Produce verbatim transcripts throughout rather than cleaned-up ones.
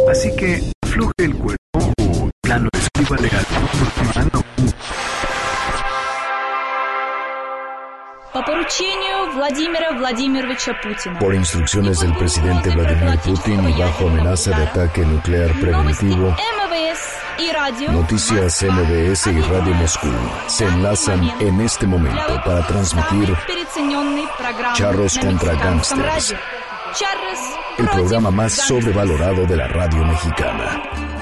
Así que afloje el cuerpo o plano escríbale algo por mano. По поручению Владимира Владимировича Путина. Por instrucciones del presidente Vladimir Putin y bajo amenaza de ataque nuclear preventivo, Noticias M B S y Radio Moscú se enlazan en este momento para transmitir Charros contra Gangsters, el programa más sobrevalorado de la radio mexicana.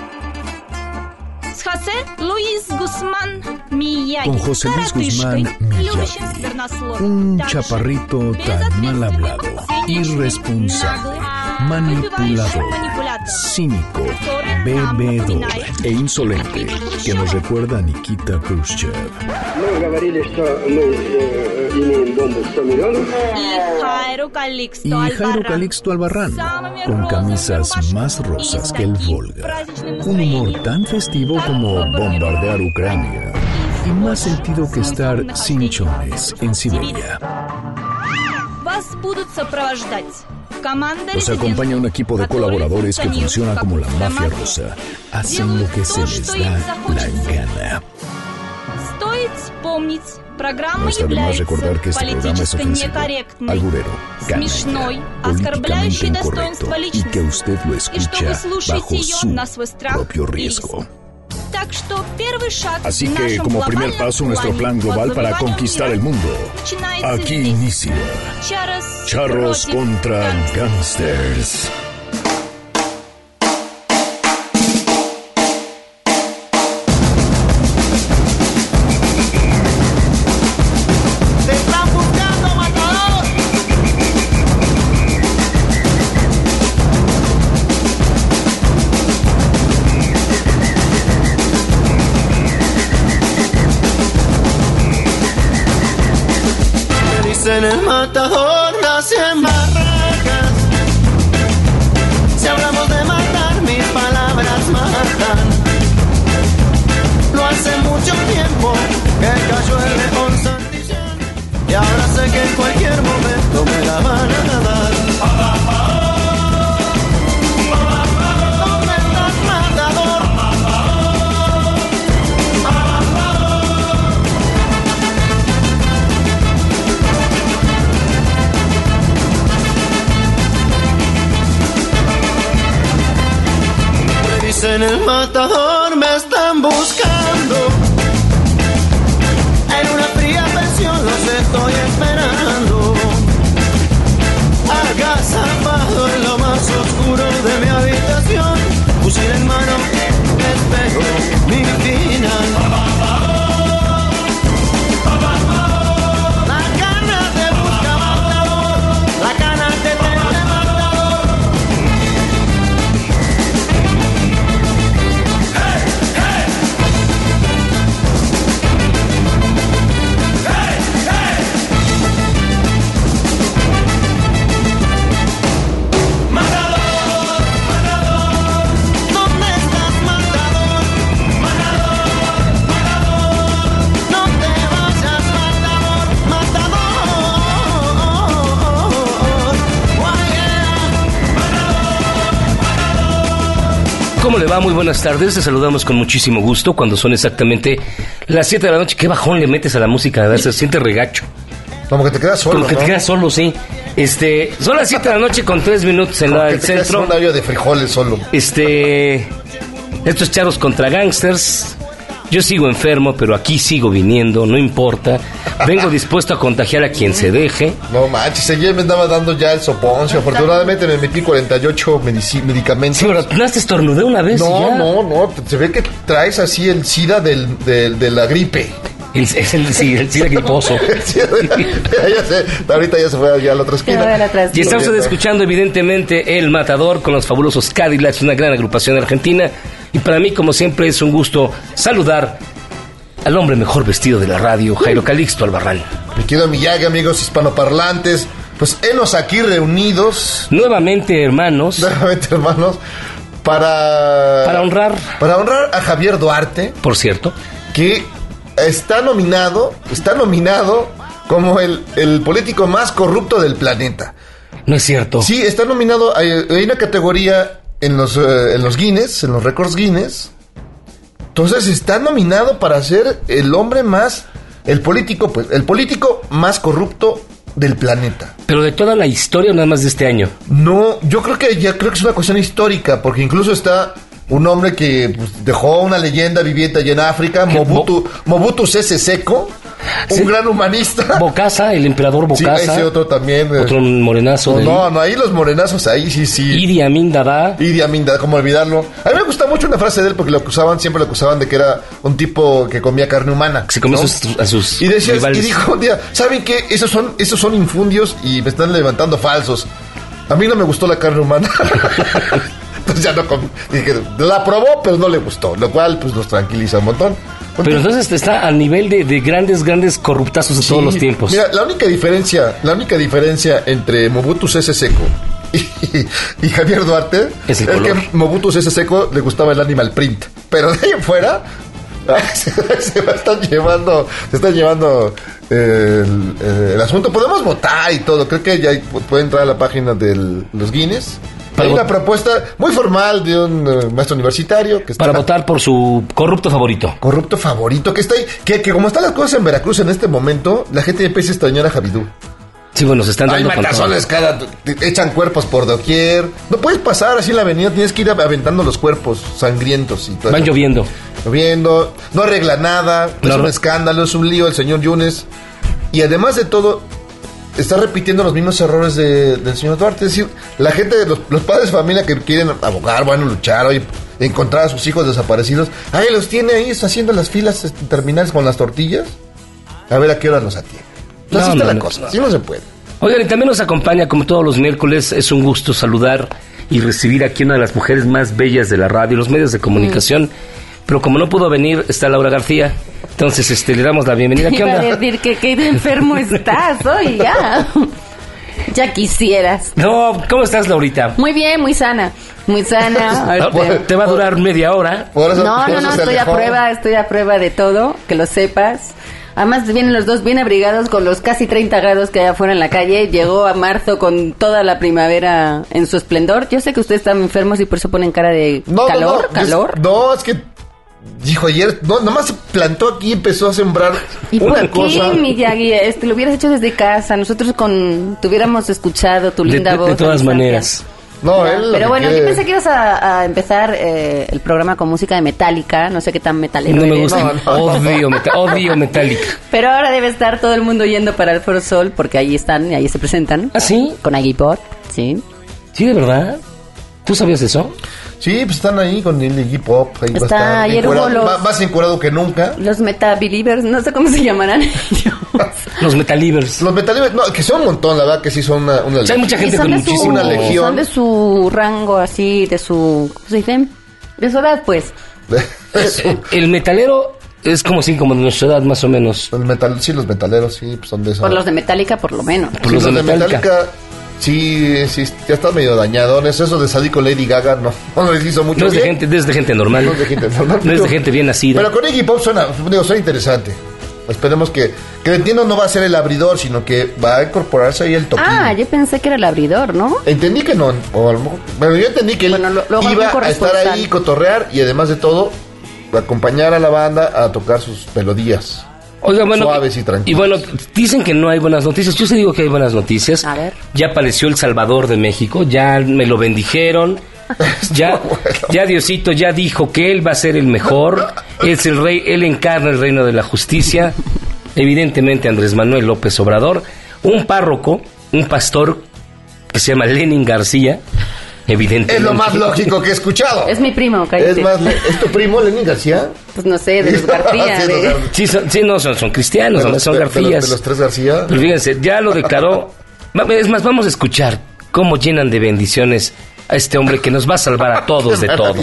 Con José Luis Guzmán Miyagi, un chaparrito tan mal hablado, irresponsable, manipulador, cínico, bebedor e insolente, que nos recuerda a Nikita Khrushchev. Y Jairo Calixto Albarrán, con camisas más rosas que el Volga, un humor tan festivo como bombardear Ucrania y más sentido que estar sin chones en Siberia. Los acompaña un equipo de colaboradores que funciona como la mafia rusa. Hacen lo que se les da la gana. No está de más recordar que este programa es ofensivo, alburero, canalla, políticamente incorrecto y que usted lo escucha bajo su propio riesgo. Así que, como primer paso, nuestro plan global para conquistar el mundo. Aquí inicia Charros contra Gangsters. En el matador nacen barracas. Si hablamos de matar, mis palabras matan. No hace mucho tiempo que cayó el león Santillán, y ahora sé que en cualquier momento me la van a dar. ¿Dónde estás, matador? En el matador me están buscando. En una fría pensión los estoy esperando. Agazapado en lo más oscuro de mi habitación, fusil en mano, espero mi final. La cana te busca, matador. La cana te tende, matador. ¿Cómo le va? Muy buenas tardes, te saludamos con muchísimo gusto cuando son exactamente las siete de la noche. ¿Qué bajón le metes a la música? ¿Verdad? Se siente regacho. Como que te quedas solo, Como que ¿no? te quedas solo, sí. Este, son las siete de la noche con tres minutos en Como la, que el te centro. quedas un hoyo de frijoles solo. Este, estos Charros contra Gangsters. Yo sigo enfermo, pero aquí sigo viniendo, no importa. Vengo dispuesto a contagiar a quien se deje. No manches, ayer me andaba dando ya el soponcio. Afortunadamente me metí cuarenta y ocho medici- medicamentos. Sí, pero no te estornudé una vez. No, y ya. no, no. Se ve que traes así el SIDA del, del, de la gripe. El, es el, sí, el SIDA griposo. Ya sé, ahorita ya se fue allá a la otra esquina. Y está usted escuchando evidentemente El Matador con los fabulosos Cadillacs, una gran agrupación argentina. Y para mí, como siempre, es un gusto saludar al hombre mejor vestido de la radio, Jairo Calixto Albarrán. Mi querido Miyagi, amigos hispanoparlantes, pues henos aquí reunidos. Nuevamente, hermanos. Nuevamente, hermanos, para... Para honrar. Para honrar a Javier Duarte. Por cierto. Que está nominado, está nominado como el, el político más corrupto del planeta. No es cierto. Sí, está nominado, hay, hay una categoría en los, eh, en los Guinness, en los récords Guinness. Entonces está nominado para ser el hombre más, el político, pues, el político más corrupto del planeta. Pero de toda la historia, nada más de este año. No, yo creo que ya creo que es una cuestión histórica, porque incluso está un hombre que pues, dejó una leyenda viviente allá en África, Mobutu, Mobutu Sese Seko, un sí. gran humanista. Bokassa, el emperador Bokassa. Sí, ese otro también. Otro morenazo. No, de no, no, ahí los morenazos, ahí sí, sí. Idi Amin Dada. Idi Amin Dada, ¿cómo olvidarlo? A mí me gusta mucho una frase de él porque lo acusaban, siempre lo acusaban de que era un tipo que comía carne humana. Se comió ¿no? sus, a sus y decía, rivales. Y dijo un día, ¿saben qué? Esos son, esos son infundios y me están levantando falsos. A mí no me gustó la carne humana. Entonces ya no comí. Dije, la probó, pero no le gustó, lo cual pues nos tranquiliza un montón. Pero entonces está a nivel de, de grandes, grandes corruptazos de sí, todos los tiempos. Mira, la única diferencia, la única diferencia entre Mobutu Sese Seko y, y Javier Duarte es, el es color. que Mobutu Sese Seko le gustaba el animal print, pero de ahí en fuera se, se están llevando, se están llevando eh, el, el asunto. Podemos votar y todo. Creo que ya puede entrar a la página de los Guinness. Hay una propuesta muy formal de un uh, maestro universitario que está para votar por su corrupto favorito. Corrupto favorito, que está ahí, que, que como están las cosas en Veracruz en este momento, la gente empieza a extrañar a Javidú. Sí, bueno, se están dando hay matazones, cada, te echan cuerpos por doquier. No puedes pasar así en la avenida, tienes que ir aventando los cuerpos sangrientos y todo. Van eso. lloviendo. Lloviendo, no arregla nada, no. Es un escándalo, es un lío el señor Yunes. Y además de todo, está repitiendo los mismos errores de, del señor Duarte. Es decir, la gente, los, los padres de familia que quieren abogar, van a luchar hoy, encontrar a sus hijos desaparecidos, ahí los tiene ahí haciendo las filas terminales con las tortillas. A ver a qué hora nos atiende. No, no, así está no, la no, cosa, no. Así no se puede. Oigan, y también nos acompaña, como todos los miércoles, es un gusto saludar y recibir aquí una de las mujeres más bellas de la radio, los medios de comunicación. Mm. Pero como no pudo venir, está Laura García. Entonces, este, le damos la bienvenida. ¿Qué onda? Iba a decir que qué enfermo estás hoy, ya. Ya quisieras. No, ¿cómo estás, Laurita? Muy bien, muy sana. Muy sana. Este, ¿Te va a durar media hora? Por eso, no, por no, no, estoy a prueba, estoy a prueba de todo, que lo sepas. Además vienen los dos bien abrigados con los casi treinta grados que hay afuera en la calle. Llegó a marzo con toda la primavera en su esplendor. Yo sé que ustedes están enfermos y por eso ponen cara de no, calor, no, no, calor. Es, no, es que dijo ayer, no, nomás se plantó aquí y empezó a sembrar ¿Y una por cosa. qué, Miyagi? Este, lo hubieras hecho desde casa. Nosotros con tuviéramos escuchado tu linda de, voz. De todas maneras. No, él pero bueno, quiere... yo pensé que ibas a, a empezar eh, el programa con música de Metallica. No sé qué tan metalero No me eres. gusta. No, no. Odio, meta, odio Metallica. Pero ahora debe estar todo el mundo yendo para el Foro Sol porque ahí están y ahí se presentan. ¿Ah, sí? Con Iggy Pop, sí. ¿Sí, de verdad? ¿Tú sabías eso? Sí, pues están ahí con el Iggy Pop. Ahí Está, va a estar ayer encurado, hubo los... más, más encurado que nunca. Los Meta Believers, no sé cómo se llamarán ellos. Los Metalivers. Los Metalivers, no, que son un montón, la verdad que sí son una, una o sea, hay mucha gente con muchísimo... Una legión. Son de su rango así, de su... ¿Cómo se dice? De su edad, pues. el, el metalero es como sí, como de nuestra edad, más o menos. El metal, sí, los metaleros, sí, pues son de esa... Por los de Metallica, por lo menos. Por sí, los, los de, de Metallica. Metallica... Sí, sí, ya está medio dañadones. Eso de salir con Lady Gaga no, no les hizo mucho no es bien. De gente, no es de gente normal. No es de gente normal. No es de gente bien nacida. Pero con Iggy Pop suena, digo, suena interesante. Esperemos que, que entiendo no va a ser el abridor, sino que va a incorporarse ahí el toquín. Ah, yo pensé que era el abridor, ¿no? Entendí que no, o a lo mejor, bueno, yo entendí que él bueno, lo, iba a estar ahí, cotorrear y además de todo, acompañar a la banda a tocar sus melodías. Oiga, bueno, suaves y tranquilos. Y bueno, dicen que no hay buenas noticias. Yo sí digo que hay buenas noticias. A ver. Ya apareció el Salvador de México, ya me lo bendijeron. Ya, bueno. ya Diosito ya dijo que él va a ser el mejor. Es el rey, él encarna el reino de la justicia. Evidentemente Andrés Manuel López Obrador, un párroco, un pastor que se llama Lenin García. Evidentemente. Es lo más lógico que he escuchado. Es mi primo, cállate. Es más, ¿es tu primo Lenin García? Pues no sé, de los García. sí, de... sí, son, sí, no, son, son cristianos, de los, son de, Garcías. De los, de los tres García. Pero fíjense, ya lo declaró. Es más, vamos a escuchar cómo llenan de bendiciones a este hombre que nos va a salvar a todos de todo.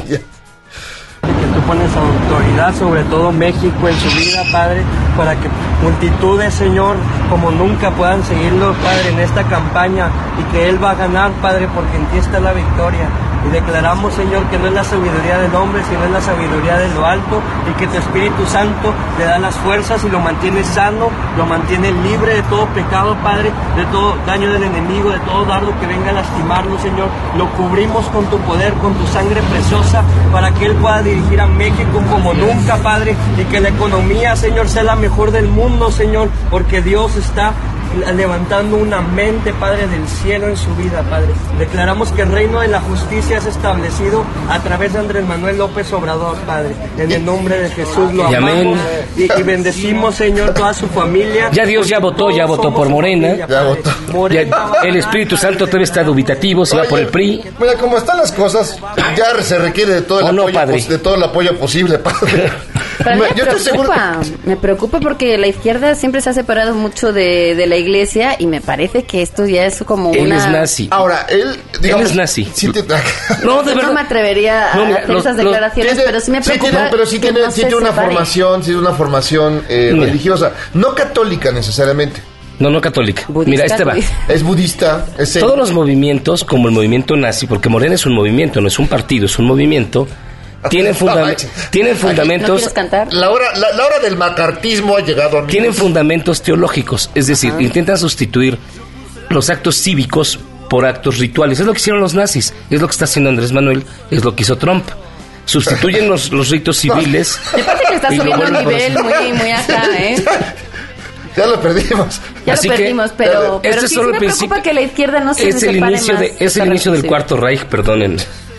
Que tú pones autoridad sobre todo México en su vida, Padre, para que multitudes, Señor, como nunca puedan seguirlo, Padre, en esta campaña, y que Él va a ganar, Padre, porque en ti está la victoria. Y declaramos, Señor, que no es la sabiduría del hombre, sino es la sabiduría de lo alto, y que tu Espíritu Santo le da las fuerzas y lo mantiene sano, lo mantiene libre de todo pecado, Padre, de todo daño del enemigo, de todo dardo que venga a lastimarlo, Señor. Lo cubrimos con tu poder, con tu sangre preciosa, para que Él pueda dirigir a México como nunca, Padre, y que la economía, Señor, sea la mejor del mundo, Señor, porque Dios está levantando una mente, Padre, del cielo en su vida, Padre. Declaramos que el reino de la justicia es establecido a través de Andrés Manuel López Obrador, Padre. En el nombre de Jesús lo amamos y, y bendecimos, Señor, toda su familia. Ya Dios ya votó, ya votó por Morena. Familia, ya votó. Morena, Ya, el Espíritu Santo todavía está dubitativo, se va por el P R I. Mira, como están las cosas, ya se requiere de todo el, ¿O no, apoyo, padre? pos- de todo el apoyo posible, padre. Pero me, Yo estoy seguro preocupa, que- me preocupa porque la izquierda siempre se ha separado mucho de, de la iglesia y me parece que esto ya es como Él una... es nazi. Ahora, él, digamos, Él es nazi. sí te- No, de no verdad. me atrevería a No, mira, hacer los- esas los- declaraciones, Tiene- pero sí me sí preocupa. tiene- pero sí que tiene, no sí se tiene una separe. formación, sí tiene una formación eh, Mira. religiosa, no católica necesariamente. No, no católica. Budista, Mira, este va. budista. Es budista, es el- Todos los movimientos, como el movimiento nazi, porque Morena es un movimiento, no es un partido, es un movimiento, tienen, funda- No manches. tienen ¿No fundamentos... quieres cantar? La hora, la, la hora del macartismo ha llegado a mí. Tienen fundamentos teológicos, es decir, intentan sustituir los actos cívicos por actos rituales. Es lo que hicieron los nazis, es lo que está haciendo Andrés Manuel, es lo que hizo Trump. Sustituyen los, los ritos civiles. Me parece que está y lo subiendo el vuelven por nivel así. muy, muy acá, ¿eh? Ya lo perdimos. Ya Así lo que, perdimos, pero, este pero es sí, solo sí el me preocupa principio. que la izquierda no se Es el separe inicio, más de, es esta el inicio del revolución. Cuarto Reich, perdonen.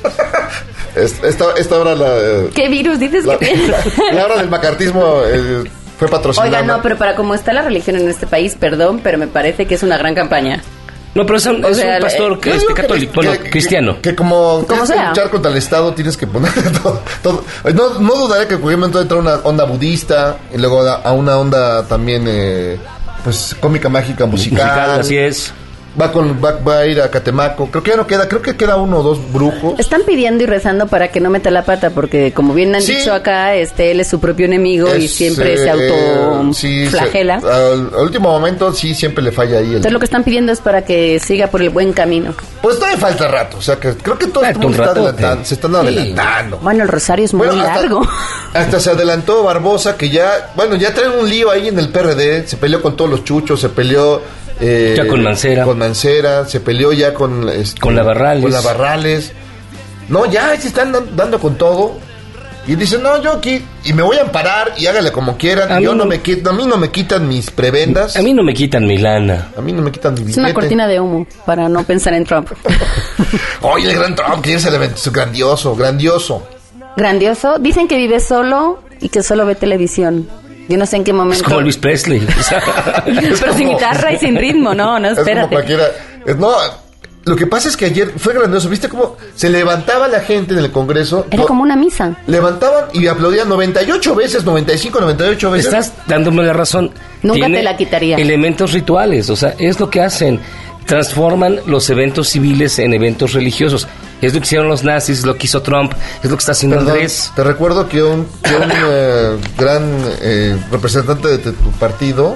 Es- Esta, esta hora la, eh, ¿Qué virus dices la, que tiene? la hora del macartismo eh, fue patrocinada. Oiga, no, pero para cómo está la religión en este país, perdón, pero me parece que es una gran campaña. No, pero es un, O es sea, un pastor que, Yo este, digo que- católico, que- bueno, que- cristiano. Que, como tienes que sea. luchar contra el Estado, tienes que poner todo. todo. No, no dudaré que en cualquier momento entra una onda budista y luego a a una onda también, eh, pues, cómica, mágica, musical. Musical, así es. Va, con, va, va a ir a Catemaco. Creo que ya no queda, creo que queda uno o dos brujos. Están pidiendo y rezando para que no meta la pata, porque como bien han Sí. dicho acá, este él es su propio enemigo y Es, siempre eh, se auto sí, se- flagela. al, al último momento sí siempre le falla ahí el, Entonces lo que están pidiendo es para que siga por el buen camino. pues todavía falta rato, o sea que creo que todo el Falta mundo un está ratote. adelantando, se están Sí. adelantando. Bueno, el rosario es muy Bueno, hasta- largo. Hasta se adelantó Barbosa, que ya, bueno, ya trae un lío ahí en el P R D, se peleó con todos los chuchos, se peleó eh, Ya con Mancera. con Mancera, se peleó ya con este, Con la Barrales. con la Barrales. No, ya se están dan- dando con todo. Y dice, no, yo aquí, y me voy a amparar y hágale como quieran. A Yo mí no no- me quito, a mí no me quitan mis prebendas. A mí no me quitan mi lana. A mí no me quitan mi Es una billete. cortina de humo para no pensar en Trump. Oye, el gran Trump, que es el evento, es grandioso, grandioso. Grandioso. Dicen que vive solo y que solo ve televisión. Yo no sé en qué momento. Es como Elvis Presley. O sea, Pero sin guitarra y sin ritmo, no, no, Es como espérate. cualquiera. es- No, lo que pasa es que ayer fue grandioso. ¿Viste cómo se levantaba la gente en el Congreso? Era No, como una misa. Levantaban y aplaudían noventa y ocho veces, noventa y cinco, noventa y ocho veces. estás dándome la razón. Nunca Tiene te la quitaría. Elementos rituales, o sea, es lo que hacen. Transforman los eventos civiles en eventos religiosos. Es lo que hicieron los nazis, es lo que hizo Trump, es lo que está haciendo Perdón, Andrés. te recuerdo que un, que un eh, gran eh, representante de tu tu partido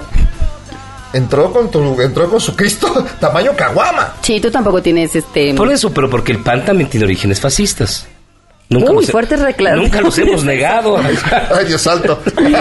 entró con tu, entró con su Cristo tamaño caguama. Sí, tú tampoco tienes este. Por eso, pero porque el P A N también tiene orígenes fascistas. Nunca Uy, los he- fuertes reclamos. Nunca los hemos negado. Ay, Dios santo.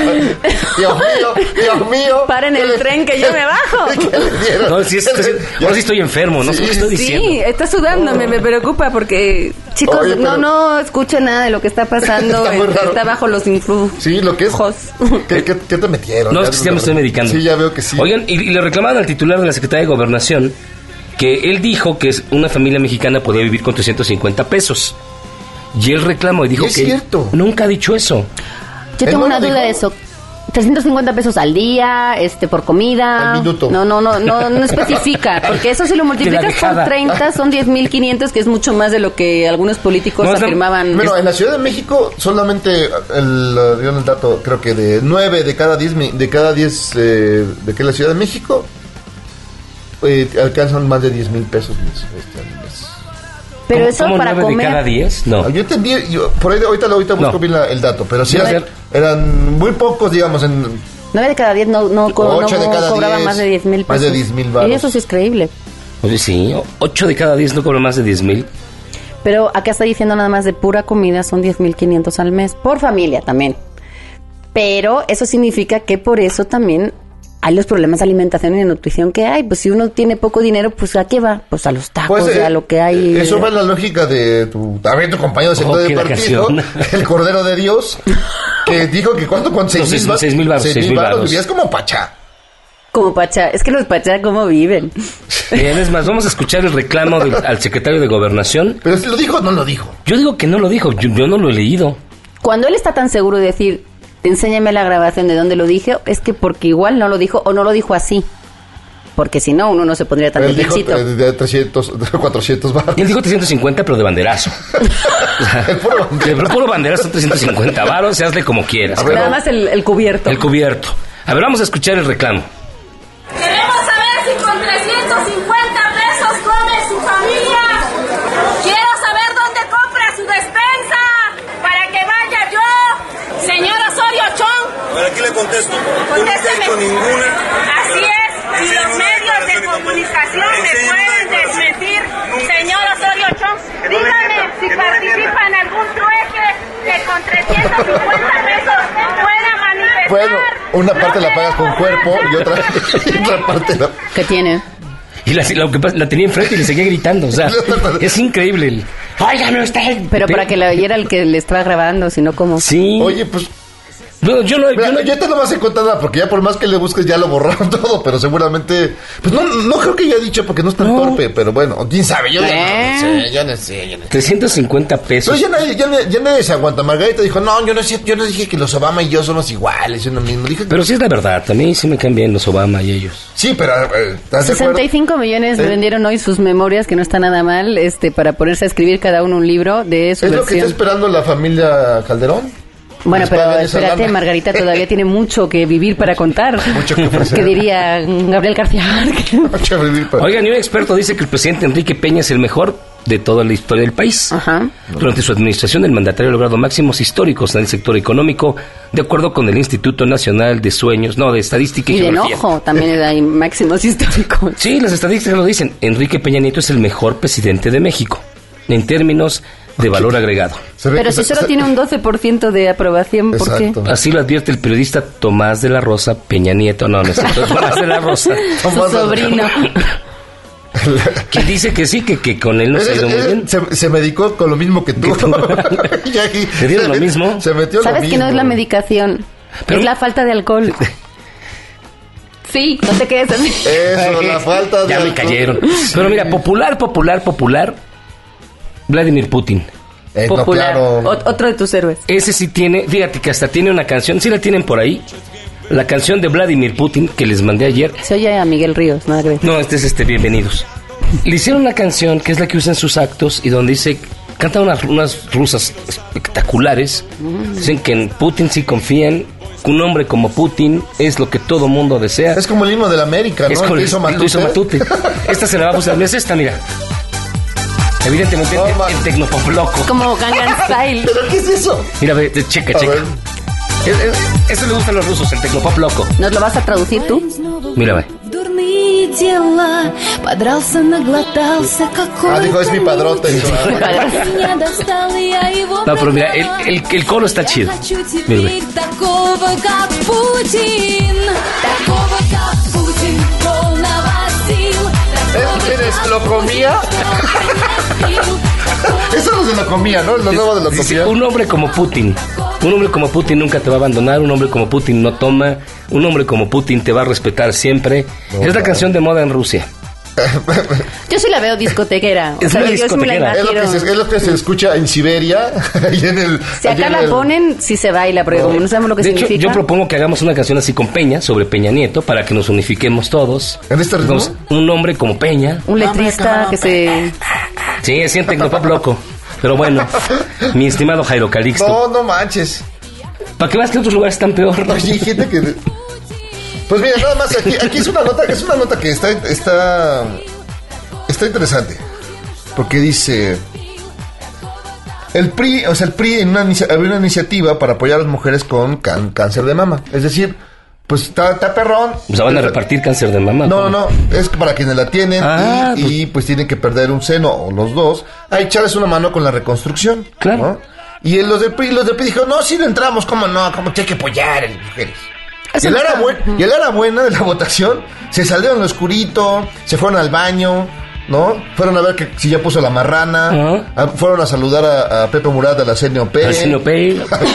Dios mío, Dios mío. Paren ¿Qué el le- tren que yo me bajo. ¿Qué le dieron? No, sí, estoy- Ya- ahora sí estoy enfermo, no sé Sí, qué estoy diciendo. Sí, está sudando, me, me preocupa porque, chicos, Oye, no pero- no escuchen nada de lo que está pasando. Está muy este, raro. está bajo los influjos. Sí, lo que es. ¿Qué, qué, qué te metieron? No, Ya es que ya me estoy medicando. Sí, ya veo que sí. Oigan, y, y le reclamaban al titular de la Secretaría de Gobernación que él dijo que es- una familia mexicana podía vivir con trescientos cincuenta pesos. Y él reclamó y dijo Y es que cierto. nunca ha dicho eso. Yo Él tengo no una lo duda de dijo. eso. trescientos cincuenta pesos al día, este, por comida. Al minuto. No, no, no, no, no especifica. Porque eso si lo multiplicas por dejada. treinta son diez mil quinientos, que es mucho más de lo que algunos políticos No, es la- afirmaban. Bueno, en la Ciudad de México solamente el, eh, dieron el dato, creo que de nueve de cada diez mi- de cada diez eh, de que la Ciudad de México eh, alcanzan más de diez mil pesos mes, este, al mes. Pero ¿Cómo- eso cómo para nueve comer. de cada diez? No. Ah, Yo entendí, yo, por ahí ahorita, ahorita busco No. bien la- el dato, pero sí No, eran, ser- eran muy pocos, digamos, en nueve de cada diez no, no, co- Ocho no de cada cobraba diez, más de diez mil pesos. más de diez mil varos. Y eso sí es creíble. Oye, sí, ocho de cada diez no cobra más de diez mil. Pero acá está diciendo nada más de pura comida son diez mil quinientos al mes, por familia también. Pero eso significa que por eso también hay los problemas de alimentación y de nutrición que hay. Pues si uno tiene poco dinero, pues ¿a qué va? Pues a los tacos, pues, eh, a lo que hay. Eso va en la lógica de tu, a ver, tu compañero de sector oh, de partido, el Cordero de Dios, que dijo que cuánto con seis mil no, seis mil baros, seis mil baros, vivías como Pachá. Como Pachá, es que los Pachá, ¿cómo viven? Bien, es más, vamos a escuchar el reclamo del, al secretario de Gobernación. ¿Pero si lo dijo o no lo dijo? Yo digo que no lo dijo, yo, yo no lo he leído. Cuando él está tan seguro de decir, enséñame la grabación de dónde lo dije, es que porque igual no lo dijo o no lo dijo así. Porque si no, uno no se pondría tan difícil. Él dijo de trescientos, cuatrocientos baros. Él dijo trescientos cincuenta, pero de banderazo. El puro banderazo. El puro banderazo son trescientos cincuenta baros, se hazle como quieras. Ver, Nada no. más el, el cubierto. El cubierto. A ver, vamos a escuchar el reclamo. Queremos saber si con trescientos cincuenta pesos come su familia. Quiero saber dónde compra su despensa para que vaya yo. Señor Osorio Chong. A ver, aquí le contesto. Yo no he hecho ninguna. Así es. Y los medios de comunicación me pueden desmentir. Señor Osorio Chong, dígame si participa en algún trueque que con trescientos cincuenta pesos pueda manifestar. Bueno, una parte la pagas con cuerpo y otra, y otra parte la... ¿Qué tiene? Y la, la, la tenía enfrente y le seguía gritando, o sea, es increíble el... ¡Oiga, no está el... Pero para que la oyera el que le estaba grabando, si no, ¿cómo? Sí. Oye, pues... No, yo no, Mira, yo no... Yo te lo vas a contar nada, porque ya por más que le busques ya lo borraron todo, pero seguramente... Pues no, no creo que haya dicho porque no es tan no. torpe, pero bueno, quién sabe, yo ya ¿Eh? no sé, ya no sé, ya no sé. trescientos cincuenta pesos. Pero ya nadie, ya, ya nadie se aguanta. Margarita dijo, no, yo no, yo no dije que los Obama y yo somos iguales, yo no mismo. Dije, pero sí es la verdad, a mí sí me caen bien los Obama y ellos. Sí, pero... Eh, sesenta y cinco millones ¿Eh? vendieron hoy sus memorias, que no está nada mal, este para ponerse a escribir cada uno un libro de su ¿Es versión. lo que está esperando la familia Calderón? Bueno, pero espérate, Margarita todavía tiene mucho que vivir para contar. Mucho que ofrecer. ¿Qué diría Gabriel García Márquez? Mucho que vivir para... Oigan, y un experto dice que el presidente Enrique Peña es el mejor de toda la historia del país. Ajá. Durante su administración, el mandatario ha logrado máximos históricos en el sector económico, de acuerdo con el Instituto Nacional de Sueños, no, de Estadística y, y Geografía. Y de enojo también hay máximos históricos. Sí, las estadísticas lo dicen. Enrique Peña Nieto es el mejor presidente de México, en términos de valor agregado. Pero si solo tiene un doce por ciento de aprobación, ¿por Exacto. qué? Así lo advierte el periodista Tomás de la Rosa Peña Nieto. No, no es cierto, Tomás de la Rosa. Su sobrino. Que dice que sí, que, que con él no se ha ido muy bien. Se, se medicó con lo mismo que tú. ¿Te dieron lo mismo? Se metió ¿Sabes lo que mismo? no es la medicación? Pero... es la falta de alcohol. Sí, no te quedes así. Eso, la falta de ya alcohol. me cayeron. Pero mira, popular, popular, popular... Vladimir Putin. Eh, Popular. No, claro. O- otro de tus héroes. Ese sí tiene, fíjate que hasta tiene una canción, sí la tienen por ahí. La canción de Vladimir Putin que les mandé ayer. Se oye a Miguel Ríos, nada que ver. No, este es este, bienvenidos. Le hicieron una canción que es la que usa en sus actos y donde dice, canta unas, unas rusas espectaculares. Mm. Dicen que en Putin sí confían. Un hombre como Putin es lo que todo mundo desea. Es como el himno de la América, ¿no? Es como el, hizo lo hizo Matute. Esta se la va a usar. Es esta, mira. Evidentemente, no, el, el tecnopop loco. Como Gangnam Style. ¿Pero qué es eso? Mira, ve, checa, checa. Es, es, eso le gusta a los rusos, el tecnopop loco. ¿Nos lo vas a traducir tú? Mira, ve. Ah, dijo, es mi padrote. No, pero mira, el, el, el coro está chido. Mira, ve. ¿Eres lo comía? Eso no se lo comía, ¿no? Lo nuevo de lo comía. Un hombre como Putin, un hombre como Putin nunca te va a abandonar, un hombre como Putin no toma, un hombre como Putin te va a respetar siempre. No, es la canción de moda en Rusia. Yo sí la veo discotequera. Es o sea, muy yo sí me la es, lo que se, es lo que se escucha en Siberia. Y en el, si acá la el... ponen, sí se baila, porque no. como no sabemos lo que de significa. Hecho, yo propongo que hagamos una canción así con Peña, sobre Peña Nieto, para que nos unifiquemos todos. ¿En este ritmo? Entonces, un hombre como Peña. Un letrista que se... Sí, es un tecnopop loco. Pero bueno, mi estimado Jairo Calixto. No, no manches. ¿Para qué vas que otros lugares están peor? No, hay gente que... Pues mira, nada más, aquí, aquí es una nota, es una nota que está... está... Está interesante, porque dice, el P R I, o sea, el P R I en una, había una iniciativa para apoyar a las mujeres con can, cáncer de mama. Es decir, pues está, está perrón. O sea, van a repartir cáncer de mama. No, no, no, es para quienes la tienen ah, y, pues, y pues tienen que perder un seno o los dos, a echarles una mano con la reconstrucción. Claro. ¿no? Y los del P R I, los del P R I dijeron, no, sí le entramos, cómo no, cómo tiene que apoyar a las mujeres. Y el, ara buen, y el ara buena de la votación se salieron en lo oscurito, se fueron al baño, ¿no? Fueron a ver que si ya puso la marrana, uh-huh. a, fueron a saludar a, a Pepe Murat de la C N O P. La C N O P.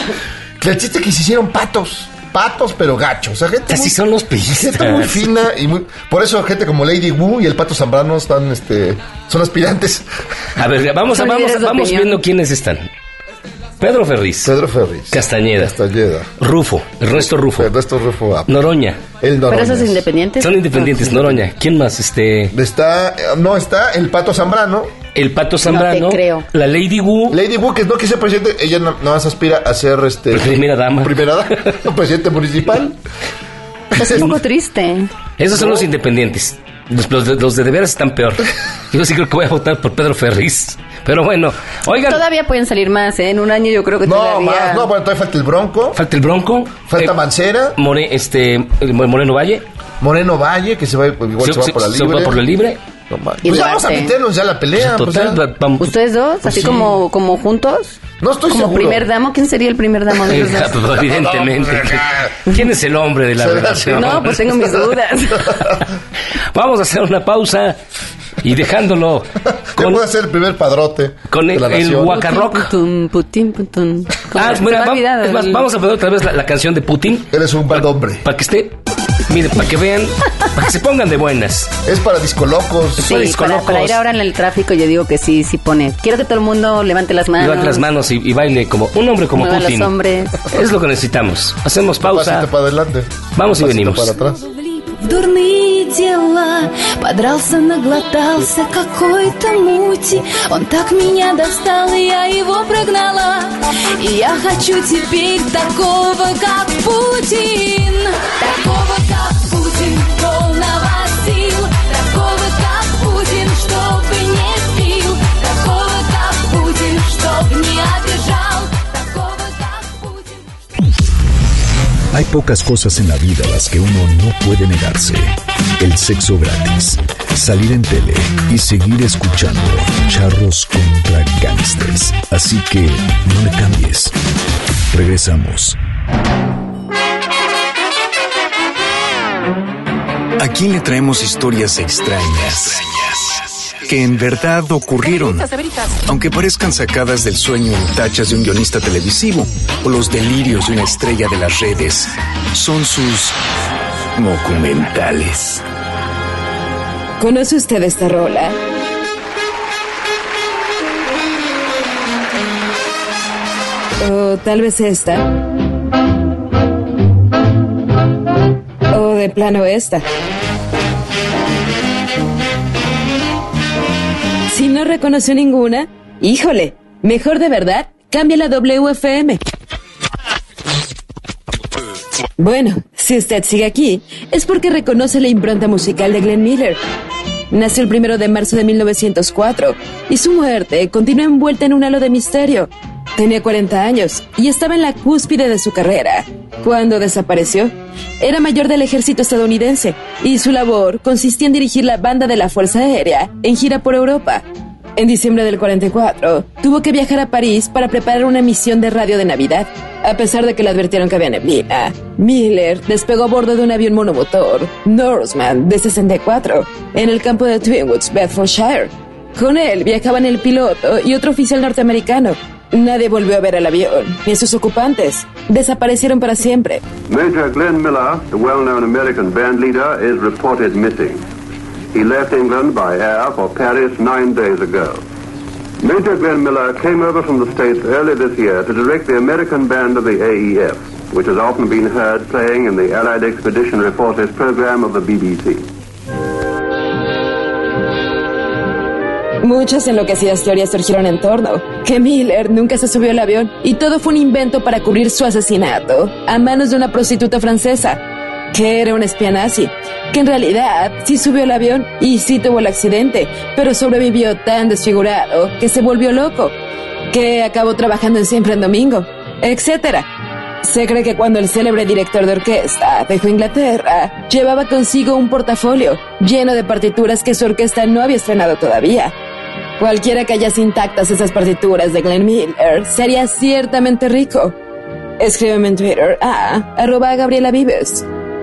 El chiste es que se hicieron patos. Patos, pero gachos. O sea, gente así muy, son los priistas. Gente muy fina y muy... Por eso gente como Lady Wu y el Pato Zambrano están, este... Son aspirantes. A ver, vamos, a, vamos, vamos viendo quiénes están. Pedro Ferriz. Pedro Ferriz. Castañeda. Castañeda. Rufo. Ernesto Rufo. Ernesto Rufo. Ah. Noroña. El Noroña. ¿Pero esos independientes? Son independientes, ah, Noroña. ¿Quién más? Este... Está... No, está el Pato Zambrano. El Pato Zambrano. No te creo. La Lady Wu. Lady Wu, que no quiere ser presidente. Ella no, no más aspira a ser, este... Primera dama. Primera dama. Presidente municipal. Es un poco triste. Esos son ¿no? los independientes. Los, los, de, los de de veras están peor. Yo sí creo que voy a votar por Pedro Ferriz. Pero bueno, oigan. Todavía pueden salir más, ¿eh? En un año yo creo que no, todavía... más, no, bueno, todavía falta el Bronco. Falta el Bronco. Falta eh, Mancera. More, este, Moreno Valle. Moreno Valle, que se va, igual se, se va se, por la se libre. va por la libre. No, pues vamos a meternos ya a la pelea. Total, pues vamos. ¿Ustedes dos? Pues ¿Así sí. como, como juntos? No estoy ¿Como seguro. primer damo? ¿Quién sería el primer damo de los dos? Pues, evidentemente. ¿Quién es el hombre de la relación? No, pues tengo mis dudas. Vamos a hacer una pausa y dejándolo con... puede ser el primer padrote con el, el Guacarrock. Putin, Putin, Putin. Ah, mira, va, es más, vamos a poner otra vez la, la canción de Putin. Eres un buen hombre. Para que esté... Miren, para que vean, para que se pongan de buenas. Es para discolocos. Sí, para, discolocos. Para, para ir ahora en el tráfico yo digo que sí, sí pone. Quiero que todo el mundo levante las manos. Levante las manos y, y baile como un hombre como Mueva Putin. Los hombres. Es lo que necesitamos. Hacemos pausa. Para adelante. Vamos y venimos. Para atrás. Дурные дела, подрался, наглотался какой-то мути. Он так меня достал, и я его прогнала. И я хочу теперь такого, как Путин. Такого, как Путин, полного сил. Такого, как Путин, чтобы не пил. Такого, как Путин, чтоб не обижал. Такого, как Путин. Hay pocas cosas en la vida a las que uno no puede negarse. El sexo gratis, salir en tele y seguir escuchando charros contra gangsters. Así que no le cambies. Regresamos. Aquí le traemos historias extrañas que en verdad ocurrieron, aunque parezcan sacadas del sueño en tachas de un guionista televisivo o los delirios de una estrella de las redes. Son sus documentales. ¿Conoce usted esta rola? O tal vez esta. O de plano esta. Si no reconoció ninguna, híjole, mejor de verdad, cambia la W F M. Bueno, si usted sigue aquí, es porque reconoce la impronta musical de Glenn Miller. Nació el primero de marzo de mil novecientos cuatro y su muerte continúa envuelta en un halo de misterio. Tenía cuarenta años y estaba en la cúspide de su carrera cuando desapareció. Era mayor del ejército estadounidense y su labor consistía en dirigir la banda de la Fuerza Aérea en gira por Europa. En diciembre del cuarenta y cuatro, tuvo que viajar a París para preparar una emisión de radio de Navidad. A pesar de que le advirtieron que había neblina, Miller despegó a bordo de un avión monomotor, Norseman, de sesenta y cuatro, en el campo de Twinwoods, Bedfordshire. Con él viajaban el piloto y otro oficial norteamericano. Nadie volvió a ver el avión, ni a sus ocupantes. Desaparecieron para siempre. Major Glenn Miller, the well-known American band leader, is reported missing. He left England by air for Paris nine days ago. Major Glenn Miller came over from the States early this year to direct the American band of the A E F, which has often been heard playing in the Allied Expeditionary Forces program of the B B C. Muchas enloquecidas teorías surgieron en torno. Que Miller nunca se subió al avión y todo fue un invento para cubrir su asesinato a manos de una prostituta francesa. Que era un espía nazi. Que en realidad sí subió al avión y sí tuvo el accidente, pero sobrevivió tan desfigurado que se volvió loco. Que acabó trabajando en Siempre en Domingo, etcétera. Se cree que cuando el célebre director de orquesta dejó Inglaterra, llevaba consigo un portafolio lleno de partituras que su orquesta no había estrenado todavía. Cualquiera que haya intactas esas partituras de Glenn Miller sería ciertamente rico. Escríbeme en Twitter a arroba Gabriela Vives.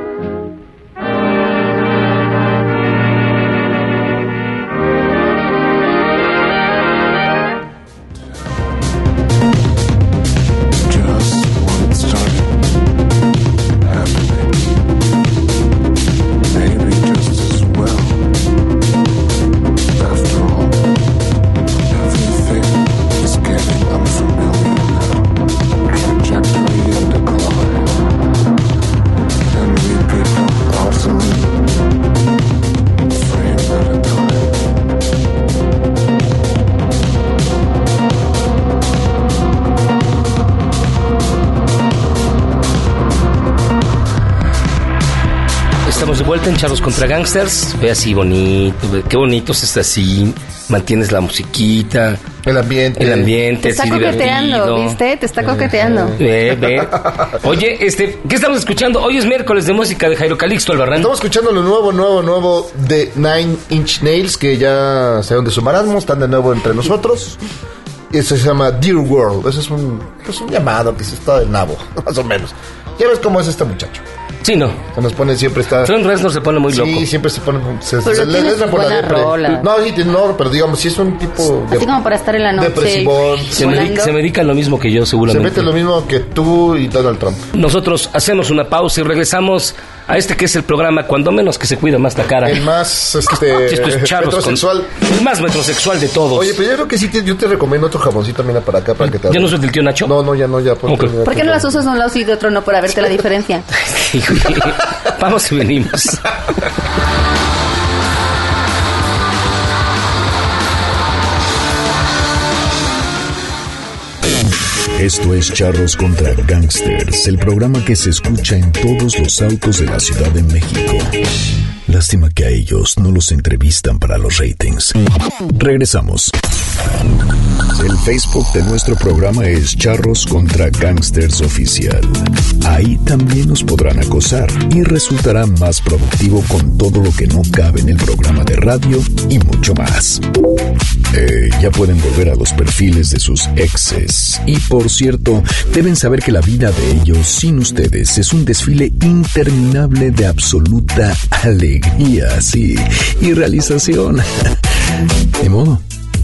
En Charros contra Gangsters, ve así bonito, ve, qué bonito es así, mantienes la musiquita, el ambiente, el ambiente, te está así coqueteando, divertido. ¿viste? Te está coqueteando. Ve, ve. Oye, este, ¿qué estamos escuchando? Hoy es miércoles de música de Jairo Calixto Albarrán. Estamos escuchando lo nuevo, nuevo, nuevo de Nine Inch Nails, que ya se de su marasmo, están de nuevo entre nosotros. Eso se llama Dear World. Eso es un, pues un llamado que se está del nabo, más o menos. Ya ves cómo es este muchacho. Sí, no. Se nos pone siempre está. Trent Reznor se pone muy sí, loco. Sí, siempre se pone. Se, pero se le entra por la depre. No, sí, no, pero digamos, si es un tipo. Así de, como para estar en la noche. Depresivón. Se, medica, se medica lo mismo que yo, seguramente. Se mete lo mismo que tú y Donald Trump. Nosotros hacemos una pausa y regresamos a este que es el programa, cuando menos que se cuida más la cara. El más, este. Esto es Charros metrosexual. Con, el más metrosexual de todos. Oye, pero yo creo que sí, te, yo te recomiendo otro jaboncito, mira, para acá, para que te. ¿Ya no soy del tío Nacho? No, no, ya no, ya. ¿Por, okay. ¿Por qué no las usas de un lado y de otro no para verte la diferencia? Vamos y venimos. Esto es Charros contra Gangsters, el programa que se escucha en todos los autos de la Ciudad de México. Lástima que a ellos no los entrevistan para los ratings. Regresamos. El Facebook de nuestro programa es Charros contra Gangsters Oficial. Ahí también nos podrán acosar y resultará más productivo con todo lo que no cabe en el programa de radio y mucho más. Eh, ya pueden volver a los perfiles de sus exes. Y por cierto, deben saber que la vida de ellos sin ustedes es un desfile interminable de absoluta alegría, sí, y realización. De modo.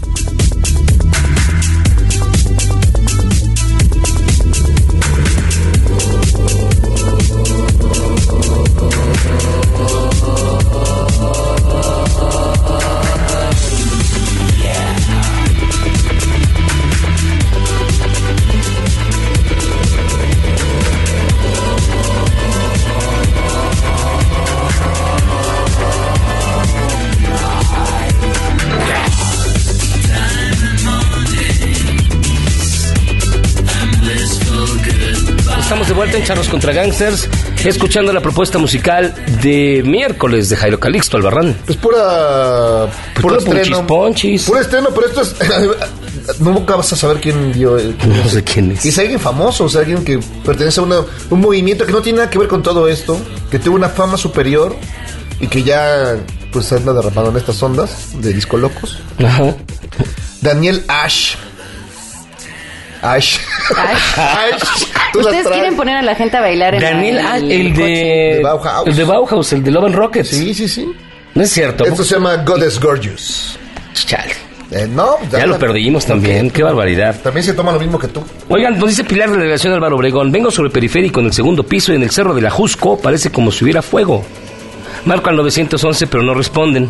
De vuelta en Charros contra Gangsters, escuchando la propuesta musical de miércoles de Jairo Calixto Albarrán. Pues pura pues puro puro estreno. Ponchis. Puro estreno, pero esto es nunca vas a saber quién dio. Quién no sé quién es. Es alguien famoso, o sea, alguien que pertenece a una, un movimiento que no tiene nada que ver con todo esto, que tuvo una fama superior y que ya pues anda derramado en estas ondas de disco locos. Ajá. Daniel Ash. Ash. Ash. Ash. Ustedes quieren poner a la gente a bailar en Daniel la, Ash, el, el de, de Bauhaus. El de Bauhaus, el de Love and Rockets. Sí, sí, sí. No es cierto. Esto se llama God is Gorgeous. Chale. Eh, no, ya, ya lo perdimos también, qué barbaridad. También se toma lo mismo que tú. Oigan, nos dice Pilar de la delegación Álvaro Obregón, vengo sobre el periférico en el segundo piso y en el cerro de la Jusco parece como si hubiera fuego. Marco al nueve once pero no responden.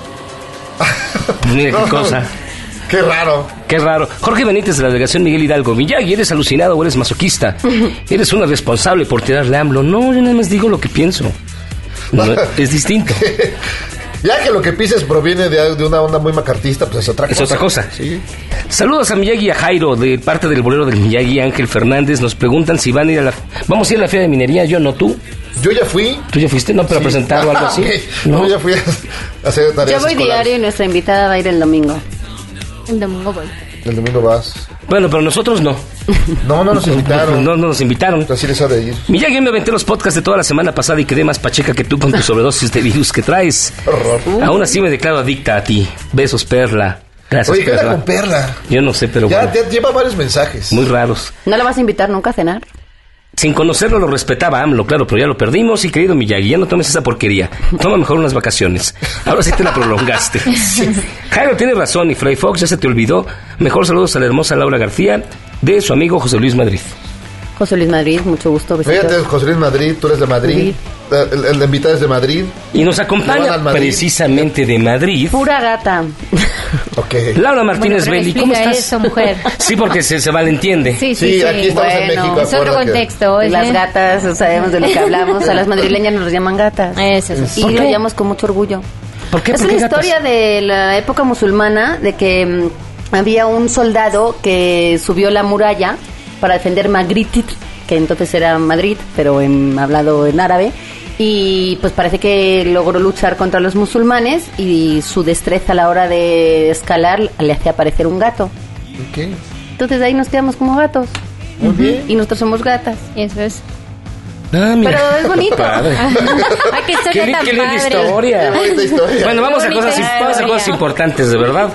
Mira qué cosa. Qué raro. Qué raro. Jorge Benítez de la delegación Miguel Hidalgo. Miyagi, ¿eres alucinado o eres masoquista? Eres una responsable por tirarle a AMLO. No, yo nada más digo lo que pienso. No, es distinto. Ya que lo que pises proviene de, de una onda muy macartista, pues es otra cosa. Es otra cosa. Sí. Saludos a Miyagi y a Jairo, de parte del bolero del Miyagi, Ángel Fernández. Nos preguntan si van a ir a la... Vamos a ir a la feria de minería, yo no, tú. Yo ya fui. ¿Tú ya fuiste? No, para sí. presentar o algo así. Okay. No, yo ya fui a hacer tareas Yo voy escolares. diario y nuestra invitada va a ir el domingo. El domingo voy. El domingo vas. Bueno, pero nosotros no. No, no nos invitaron. No, no nos invitaron. Así les ha de ir. Miyagi, me aventé los podcasts de toda la semana pasada y quedé más pacheca que tú con tu sobredosis de virus que traes. Horror. Aún así me declaro adicta a ti. Besos, Perla. Gracias, Oye, ¿qué Perla. era con Perla? Yo no sé, pero ya, bueno. Ya lleva varios mensajes. Muy raros. ¿No la vas a invitar nunca a cenar? Sin conocerlo lo respetaba AMLO, claro, pero ya lo perdimos. Y querido Miyagi, ya no tomes esa porquería. Toma mejor unas vacaciones. Ahora sí te la prolongaste. Sí. Jairo tiene razón y Fray Fox ya se te olvidó. Mejor saludos a la hermosa Laura García de su amigo José Luis Madrid. José Luis Madrid, mucho gusto. Besitos. Fíjate, José Luis Madrid, tú eres de Madrid. El, el, el invitado es de Madrid. Y nos acompaña precisamente de Madrid. Pura gata. Okay. Laura Martínez bueno, Belli, ¿cómo estás? Eso, mujer. Sí, porque se, se malentiende. Sí, sí, sí, sí. aquí estamos bueno, en México. Es otro contexto. Que... Las gatas, sabemos de lo que hablamos. A las madrileñas nos llaman gatas. Eso, eso. Y lo llamamos con mucho orgullo. ¿Por qué? Es ¿Por una qué historia gatas? de la época musulmana, de que um, había un soldado que subió la muralla para defender Magritte, que entonces era Madrid, pero en, hablado en árabe, y pues parece que logró luchar contra los musulmanes y su destreza a la hora de escalar le hacía parecer un gato. Okay. Entonces ahí nos quedamos como gatos. Muy bien. Y nosotros somos gatas. Eso es. Ah, mira. Pero es bonito. Padre. Ay, qué historia Qué, tan qué linda padre. historia. Qué bonita historia. Bueno, vamos a, Qué cosas, bonita vamos a historia. cosas importantes, de verdad.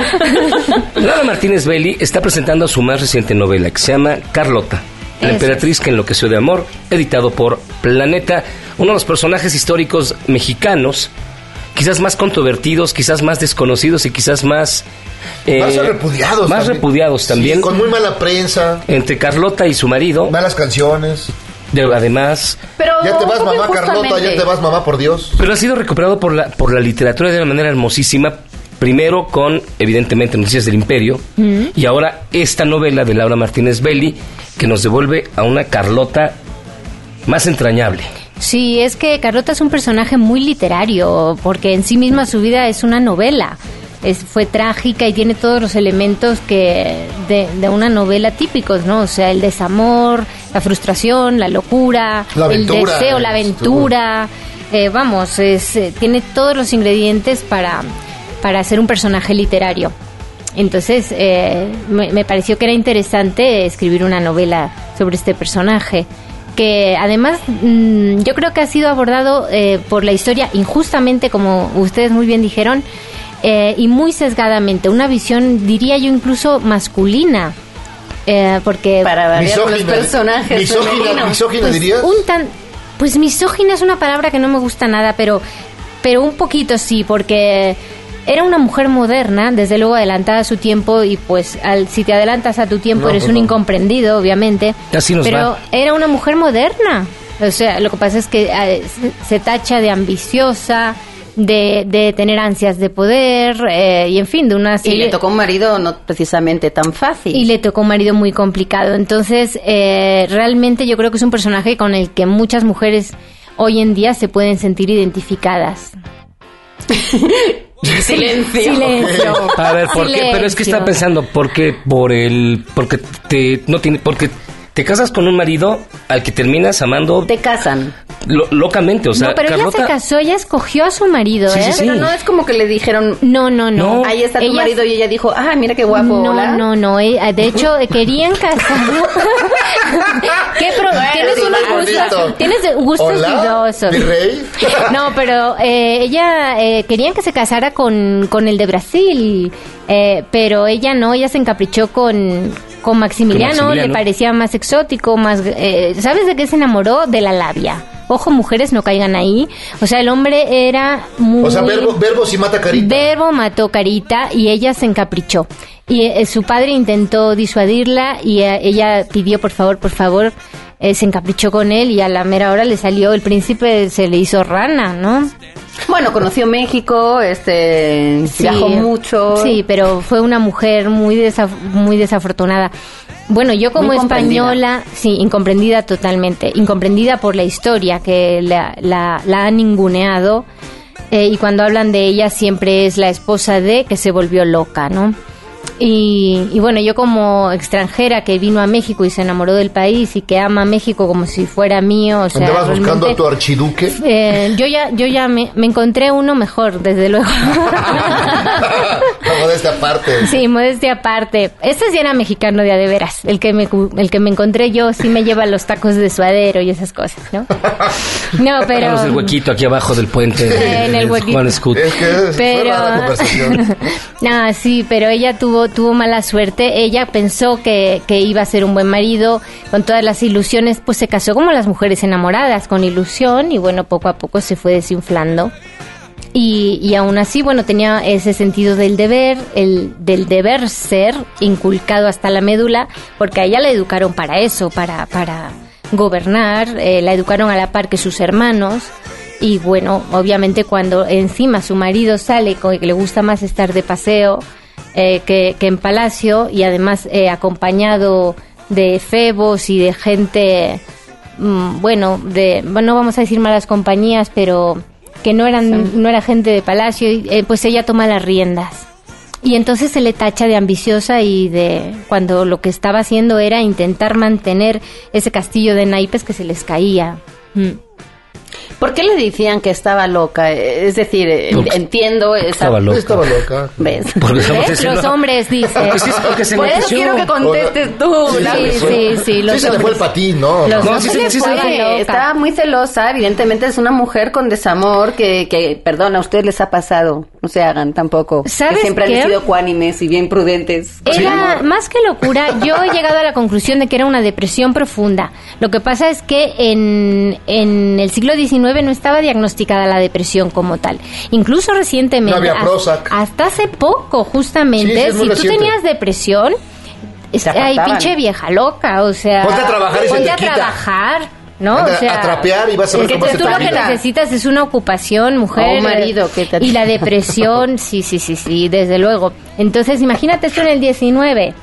Laura Martínez Belli está presentando su más reciente novela, que se llama Carlota, la Eso emperatriz que enloqueció de amor, editado por Planeta. Uno de los personajes históricos mexicanos, quizás más controvertidos, quizás más desconocidos y quizás más... Eh, más repudiados. Más también. repudiados también. Sí, con muy mala prensa. Entre Carlota y su marido. Malas canciones. De, además... Pero ya te vas, un poco mamá Carlota, ya te vas, mamá, por Dios. Pero ha sido recuperado por la, por la literatura de una manera hermosísima. Primero con, evidentemente, Noticias del Imperio. Mm. Y ahora esta novela de Laura Martínez Belli, que nos devuelve a una Carlota más entrañable. Sí, es que Carlota es un personaje muy literario, porque en sí misma su vida es una novela. Es, fue trágica y tiene todos los elementos que de, de una novela típicos, ¿no? O sea, el desamor, la frustración, la locura, la aventura, el deseo, la aventura. Eh, vamos, es, eh, tiene todos los ingredientes para, para ser un personaje literario. Entonces, eh, me, me pareció que era interesante escribir una novela sobre este personaje, que además mmm, yo creo que ha sido abordado eh, por la historia injustamente, como ustedes muy bien dijeron, eh, y muy sesgadamente, una visión, diría yo, incluso masculina, eh, porque... Para variar los personajes. Misógina, misógina pues, dirías. Un tan, pues misógina es una palabra que no me gusta nada, pero, pero un poquito sí, porque... Era una mujer moderna, desde luego adelantada a su tiempo, y pues al, si te adelantas a tu tiempo no, eres pues un no. incomprendido, obviamente. Así nos pero va. Era una mujer moderna. O sea, lo que pasa es que eh, se tacha de ambiciosa, de, de tener ansias de poder, eh, y en fin, de una serie... Y le tocó un marido no precisamente tan fácil. Y le tocó un marido muy complicado. Entonces, eh, realmente yo creo que es un personaje con el que muchas mujeres hoy en día se pueden sentir identificadas. Silencio. Silencio. A ver, ¿por Silencio. qué? Pero es que estaba pensando, porque por el, porque te, no tiene, porque te casas con un marido al que terminas amando. Te casan. Lo, locamente, o sea, no, pero Carlota... ella se casó, ella escogió a su marido, sí, ¿eh? Sí, sí. Pero no es como que le dijeron, no, no, no, no. Ahí está tu ella... marido, y ella dijo, ah, mira qué guapo. No, hola. no, no, de hecho querían casar. ¿Qué pro... Bueno, tienes sí, unos bonito. gustos, tienes gustos Hola, dudosos. mi rey. No, pero eh, ella eh, querían que se casara con, con el de Brasil, eh, pero ella no, ella se encaprichó con con Maximiliano, con Maximiliano. Le parecía más exótico, más, eh, ¿sabes de qué se enamoró? De la labia. Ojo, mujeres, no caigan ahí. O sea, el hombre era muy... O sea, verbo, verbo si mata carita. Verbo mató carita y ella se encaprichó. Y eh, su padre intentó disuadirla y eh, ella pidió, por favor, por favor, eh, se encaprichó con él y a la mera hora le salió, el príncipe se le hizo rana, ¿no? Bueno, conoció México, este, sí, viajó mucho. Sí, pero fue una mujer muy desaf- muy desafortunada. Bueno, yo como española, sí, incomprendida totalmente, incomprendida por la historia que la, la, la han ninguneado, eh, y cuando hablan de ella siempre es la esposa de que se volvió loca, ¿no? Y, y bueno, yo como extranjera que vino a México y se enamoró del país y que ama México como si fuera mío, o sea, ¿andabas buscando a tu archiduque? Eh, yo ya, yo ya me, me encontré uno mejor, desde luego. No, modestia aparte. Sí, modestia aparte. Este sí era mexicano de a de veras. El que me, el que me encontré yo sí me lleva los tacos de suadero y esas cosas, ¿no? No, pero... Tenemos el huequito aquí abajo del puente. Sí, en el huequito. Juan Escut. Es que es Pero... la conversación. No, sí, pero ella tuvo tuvo mala suerte. Ella pensó que, que iba a ser un buen marido con todas las ilusiones, pues se casó como las mujeres enamoradas, con ilusión, y bueno, poco a poco se fue desinflando. Y, y aún así, bueno, tenía ese sentido del deber, el del deber ser inculcado hasta la médula, porque a ella la educaron para eso, para, para gobernar, eh, la educaron a la par que sus hermanos. Y bueno, obviamente cuando encima su marido sale, con que le gusta más estar de paseo eh, que, que en palacio, y además eh, acompañado de efebos y de gente, mmm, bueno, de, no vamos a decir malas compañías, pero que no eran, no era gente de palacio, y, eh, pues ella toma las riendas. Y entonces se le tacha de ambiciosa y de cuando lo que estaba haciendo era intentar mantener ese castillo de naipes que se les caía. Mm. ¿Por qué le decían que estaba loca? Es decir, Porque entiendo esa... Estaba loca. Estaba loca. ¿Ves? Porque ¿Ves? diciendo... Los hombres dicen. Porque sí, porque se Por eso enloqueció. quiero que contestes tú. Sí, la- Sí, sí, sí. Los Sí, se le fue el hombres. patín, ¿no? Los No, hombres sí se- le sí se- fue Oye, loca. está muy celosa, evidentemente es una mujer con desamor que, que, perdón, a ustedes les ha pasado, no se hagan tampoco, ¿Sabes que siempre qué? han sido cuánimes y bien prudentes. Era más que locura. Yo he llegado a la conclusión de que era una depresión profunda. Lo que pasa es que en, en el siglo diecinueve no estaba diagnosticada la depresión como tal. Incluso recientemente, No había hasta- Prozac. hasta hace poco, justamente, Sí, sí, es muy si tú reciente. tenías depresión, es- Te ay, apartaban. pinche vieja loca, o sea, Ponte a trabajar y se ponte te a quita. trabajar. ¿No? Anda O sea, a trapear y vas a ver es que cómo se tú te lo que quita. necesitas es una ocupación, mujer. O un marido que te- Y la depresión, sí, sí, sí, sí, desde luego. Entonces, imagínate esto en el diecinueve.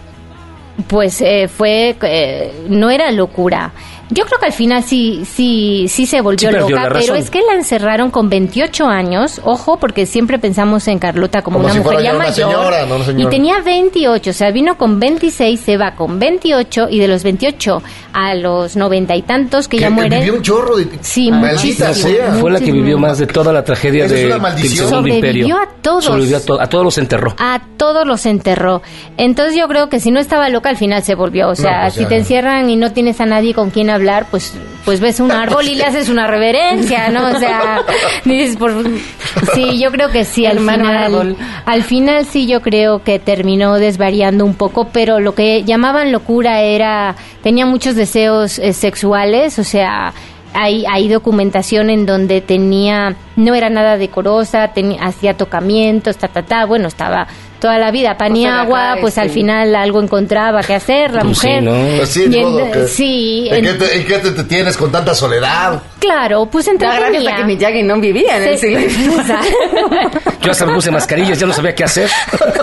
Pues eh, fue, eh, no era locura. Yo creo que al final sí, sí, sí se volvió Sí perdió loca, la pero razón. es que la encerraron con veintiocho años, ojo, porque siempre pensamos en Carlota como, Como una si mujer fuera ya ya una mayor. señora, no una señora. Y tenía veintiocho, o sea, vino con veintiséis, se va con veintiocho, y de los veintiocho a los noventa y tantos que Que- ya que mueren. vivió un chorro de... Sí, Maldita muchísimo. sea. Fue la que vivió más de toda la tragedia Esa es de, una del maldición. Segundo Sobrevivió Imperio. a todos. Sobrevivió a, to- a todos los enterró. A todos los enterró. Entonces yo creo que si no estaba loca, al final se volvió. O sea, No, pues si ya te no. encierran y no tienes a nadie con quien hablar, pues pues ves un árbol y le haces una reverencia, ¿no? O sea, dices, por... sí, yo creo que sí, al Hermano final, árbol. al final sí yo creo que terminó desvariando un poco, pero lo que llamaban locura era, tenía muchos deseos eh, sexuales, o sea... Hay, hay documentación en donde tenía, no era nada decorosa, tenía, hacía tocamientos, ta, ta, ta, bueno, estaba toda la vida, pan y Pues era agua, acá, pues al este. final algo encontraba que hacer, la Pues sí, mujer. ¿no? Pues sí, Y ni en- modo que- sí, ¿En en- qué te, en qué te- te tienes con tanta soledad? claro, pues La gracia entretenía. es que Miyagi no vivía en el Sí, siglo exacto. Yo hasta me puse mascarillas, ya no sabía qué hacer.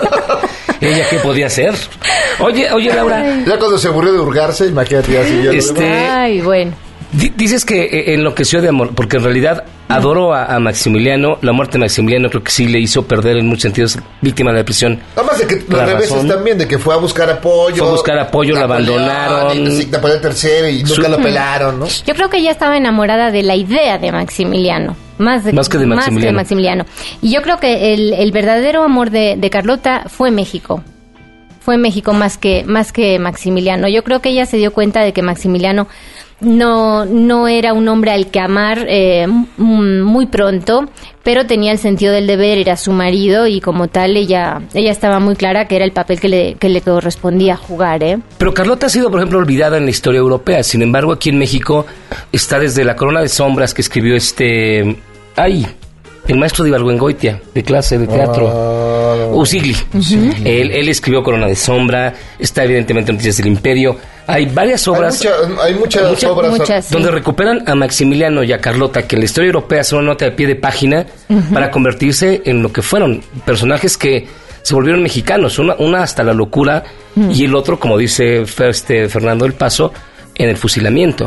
Ella qué podía hacer. Oye, oye, Laura. Ya cuando se aburrió de hurgarse, imagínate ya así. Ya lo Este- demás. Ay, bueno. Di- Dices que eh, enloqueció de amor, porque en realidad adoro a, a Maximiliano. La muerte de Maximiliano creo que sí le hizo perder en muchos sentidos, víctima de la depresión. Nada más de que los La reveses razón. también, de que fue a buscar apoyo. Fue a buscar apoyo, la Napoleón, abandonaron. y- sí, Napoleón tercero y nunca Su- lo pelaron, ¿no? Yo creo que ella estaba enamorada de la idea de Maximiliano. Más, de, Más que de Maximiliano. Maximiliano. Y yo creo que el, el verdadero amor de, de Carlota fue México. Fue México más que, más que Maximiliano. Yo creo que ella se dio cuenta de que Maximiliano no, no era un hombre al que amar eh, m- muy pronto, pero tenía el sentido del deber, era su marido y como tal ella, ella estaba muy clara que era el papel que le, que le correspondía jugar, ¿eh? Pero Carlota ha sido, por ejemplo, olvidada en la historia europea. Sin embargo, aquí en México está desde La Corona de Sombras que escribió este... ¡Ay! El maestro de Ibargüengoitia, de clase de teatro. Ah, Usigli. él, él escribió Corona de Sombra. Está evidentemente Noticias del Imperio. Hay varias hay, obras mucha- hay muchas muchas- obras. muchas. Sí. donde recuperan a Maximiliano y a Carlota, que en la historia europea son una nota de pie de página para convertirse en lo que fueron personajes que se volvieron mexicanos. Una, una hasta la locura y el otro, como dice Fer- este, Fernando del Paso, en el fusilamiento.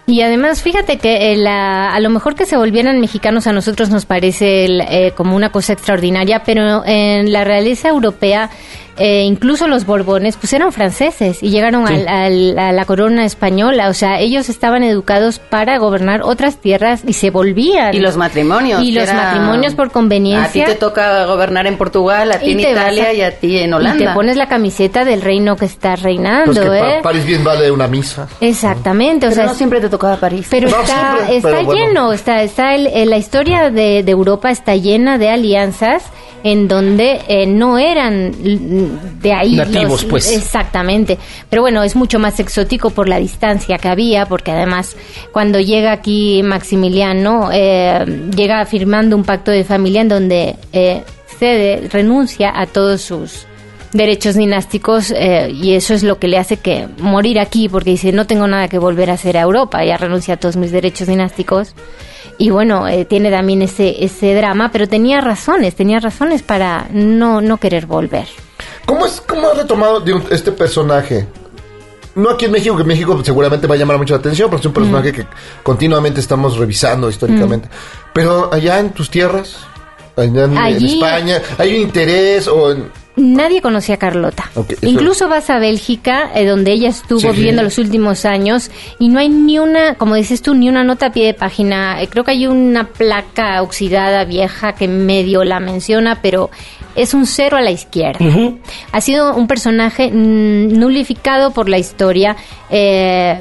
Y además, fíjate que eh, la, a lo mejor que se volvieran mexicanos a nosotros nos parece el, eh, como una cosa extraordinaria, pero en la realeza europea, eh, incluso los Borbones, pues eran franceses y llegaron sí. al, al, a la corona española. O sea, ellos estaban educados para gobernar otras tierras y se volvían. Y los matrimonios. Y los era... matrimonios por conveniencia. A ti te toca gobernar en Portugal, a ti en Italia a... y a ti en Holanda. Y te pones la camiseta del reino que estás reinando, pues que ¿eh? Pa- París bien vale una misa. Exactamente. Pero o sea, no siempre te tocaba París. Pero no, está, siempre, está pero lleno, bueno. está, está el, el, la historia de, de Europa está llena de alianzas en donde eh, no eran de ahí nativos, los, pues. Exactamente. Pero bueno, es mucho más exótico por la distancia que había, porque además cuando llega aquí Maximiliano, eh, llega firmando un pacto de familia en donde eh, cede, renuncia a todos sus derechos dinásticos eh, y eso es lo que le hace que morir aquí, porque dice, no tengo nada que volver a hacer a Europa, ya renuncia a todos mis derechos dinásticos. Y bueno, eh, tiene también ese ese drama, pero tenía razones, tenía razones para no no querer volver. ¿Cómo es cómo ha retomado digo, este personaje? No aquí en México, que México seguramente va a llamar mucho la atención, porque es un personaje mm. que continuamente estamos revisando históricamente. Mm. Pero allá en tus tierras, allá en, en España, ¿hay un interés o en...? Nadie conocía a Carlota. Okay, Incluso es... vas a Bélgica, eh, donde ella estuvo sí, viviendo sí. los últimos años, y no hay ni una, como dices tú, ni una nota a pie de página. Eh, creo que hay una placa oxidada vieja que medio la menciona, pero es un cero a la izquierda. Uh-huh. Ha sido un personaje mm, nulificado por la historia. Eh,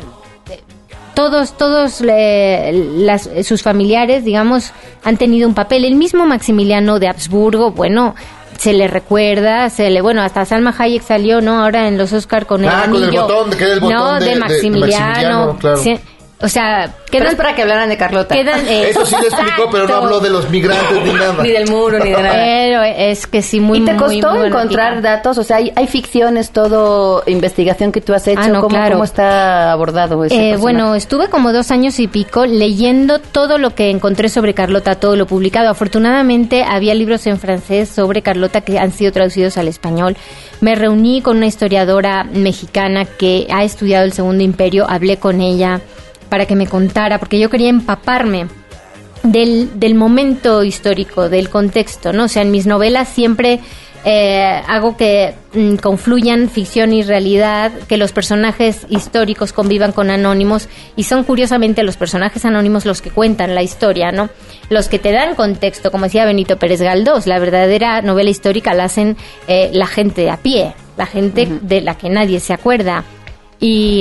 todos, todos eh, las, sus familiares, digamos, han tenido un papel. El mismo Maximiliano de Habsburgo, bueno... se le recuerda, se le, bueno, hasta Salma Hayek salió, ¿no? Ahora en los Oscar con el ah, anillo. Con el botón, que era el botón no, de, de Maximiliano. De, de Maximiliano claro. Sí, o sea, quedan para que hablaran de Carlota. Quedan, eh, Eso sí le explicó, pero no habló de los migrantes ni nada. Ni del muro, ni de nada. Pero es que sí, muy, ¿Y te muy, costó muy encontrar bonita. datos? O sea, hay, hay ficciones, todo, investigación que tú has hecho. Ah, no, ¿Cómo, claro. ¿Cómo está abordado ese eh, personaje? Bueno, estuve como dos años y pico leyendo todo lo que encontré sobre Carlota, todo lo publicado. Afortunadamente había libros en francés sobre Carlota que han sido traducidos al español. Me reuní con una historiadora mexicana que ha estudiado el Segundo Imperio, hablé con ella para que me contara, porque yo quería empaparme del, del momento histórico, del contexto, ¿no? O sea, en mis novelas siempre eh, hago que mm, confluyan ficción y realidad, que los personajes históricos convivan con anónimos, y son curiosamente los personajes anónimos los que cuentan la historia, ¿no? Los que te dan contexto, como decía Benito Pérez Galdós, la verdadera novela histórica la hacen eh, la gente de a pie, la gente uh-huh. de la que nadie se acuerda. Y...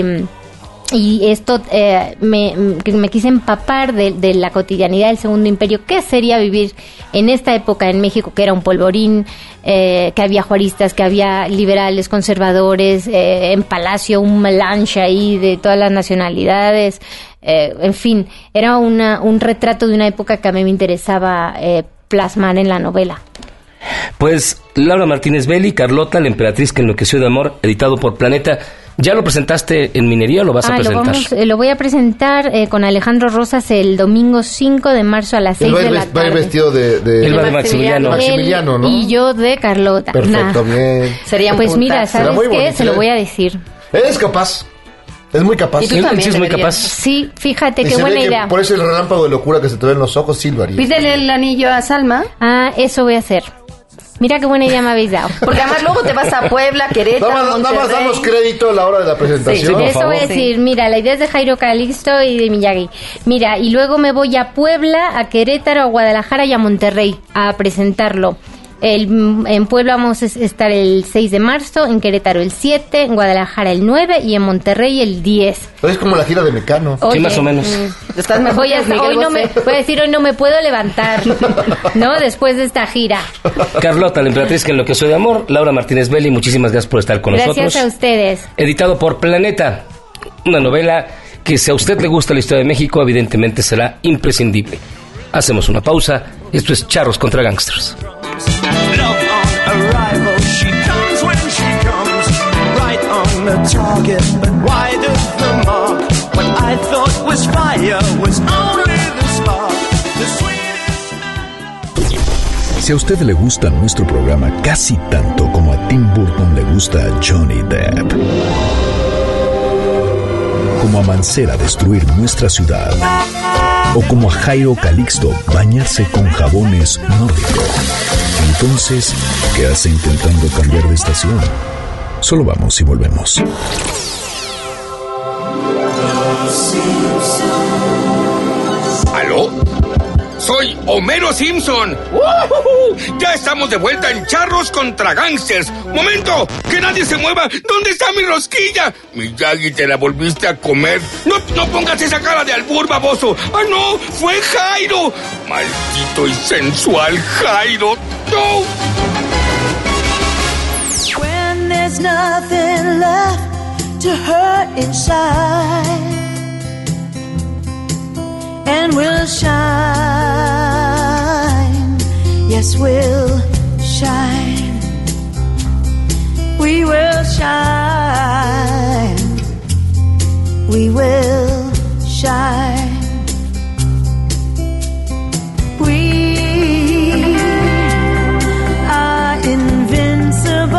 Y esto eh, me, me quise empapar de, de la cotidianidad del Segundo Imperio. ¿Qué sería vivir en esta época en México, que era un polvorín, eh, que había juaristas, que había liberales, conservadores, eh, en Palacio un melange ahí de todas las nacionalidades? Eh, en fin, era una, un retrato de una época que a mí me interesaba eh, plasmar en la novela. Pues Laura Martínez Belli, Carlota, la emperatriz que enloqueció de amor, editado por Planeta. ¿Ya lo presentaste en Minería o lo vas ah, a presentar? Lo, vamos, eh, lo voy a presentar eh, con Alejandro Rosas el domingo cinco de marzo a las seis de la tarde. Va a ir vestido de... de, de Maximiliano. Maximiliano, ¿no? Y yo de Carlota. Perfecto, nah. bien. Sería pues punta. Mira, ¿sabes qué? Bonito, se lo voy a decir. Eres capaz. Es muy capaz. ¿Y tú también sí es muy capaz. Sí, fíjate, y qué buena idea. Que por eso el relámpago de locura que se te ve en los ojos, sí lo haría. Pídele el anillo a Salma. Ah, eso voy a hacer. Mira qué buena idea me habéis dado. Porque además luego te vas a Puebla, Querétaro, Nada más, nada más damos crédito a la hora de la presentación. Sí, sí, eso voy a decir. Mira, la idea es de Jairo Calixto y de Miyagi. Mira, y luego me voy a Puebla, a Querétaro, a Guadalajara y a Monterrey a presentarlo. El, en Puebla vamos a estar el seis de marzo, en Querétaro el siete, en Guadalajara el nueve y en Monterrey el diez. Es como la gira de Mecano. Oye, sí, más o menos. Mm, estás mejor hoy, hasta, hoy no me, voy a decir, hoy no me puedo levantar, ¿no? Después de esta gira. Carlota, la emperatriz que enloqueció de amor. Laura Martínez Belli, muchísimas gracias por estar con gracias nosotros. Gracias a ustedes. Editado por Planeta, una novela que, si a usted le gusta la historia de México, evidentemente será imprescindible. Hacemos una pausa. Esto es Charros contra Gangsters. Arrival, she comes when she comes, right on the target, but wide of the mark. What I thought was fire was only the spark, the sweetest. Si a usted le gusta nuestro programa casi tanto como a Tim Burton le gusta a Johnny Depp, como a Mancera destruir nuestra ciudad, o como a Jairo Calixto bañarse con jabones nórdico, entonces, ¿qué hace intentando cambiar de estación? Solo vamos y volvemos. ¿Aló? Soy Homero Simpson. ¡Uh! Ya estamos de vuelta en Charros contra Gangsters. ¡Momento! ¡Que nadie se mueva! ¿Dónde está mi rosquilla? Miyagi, te la volviste a comer. No, no pongas esa cara de albur, baboso. ¡Ah, no! ¡Fue Jairo! ¡Maldito y sensual Jairo! ¡No! When there's nothing left to hurt inside, and we'll shine, yes, we'll shine, we will shine, we will shine, we are invincible.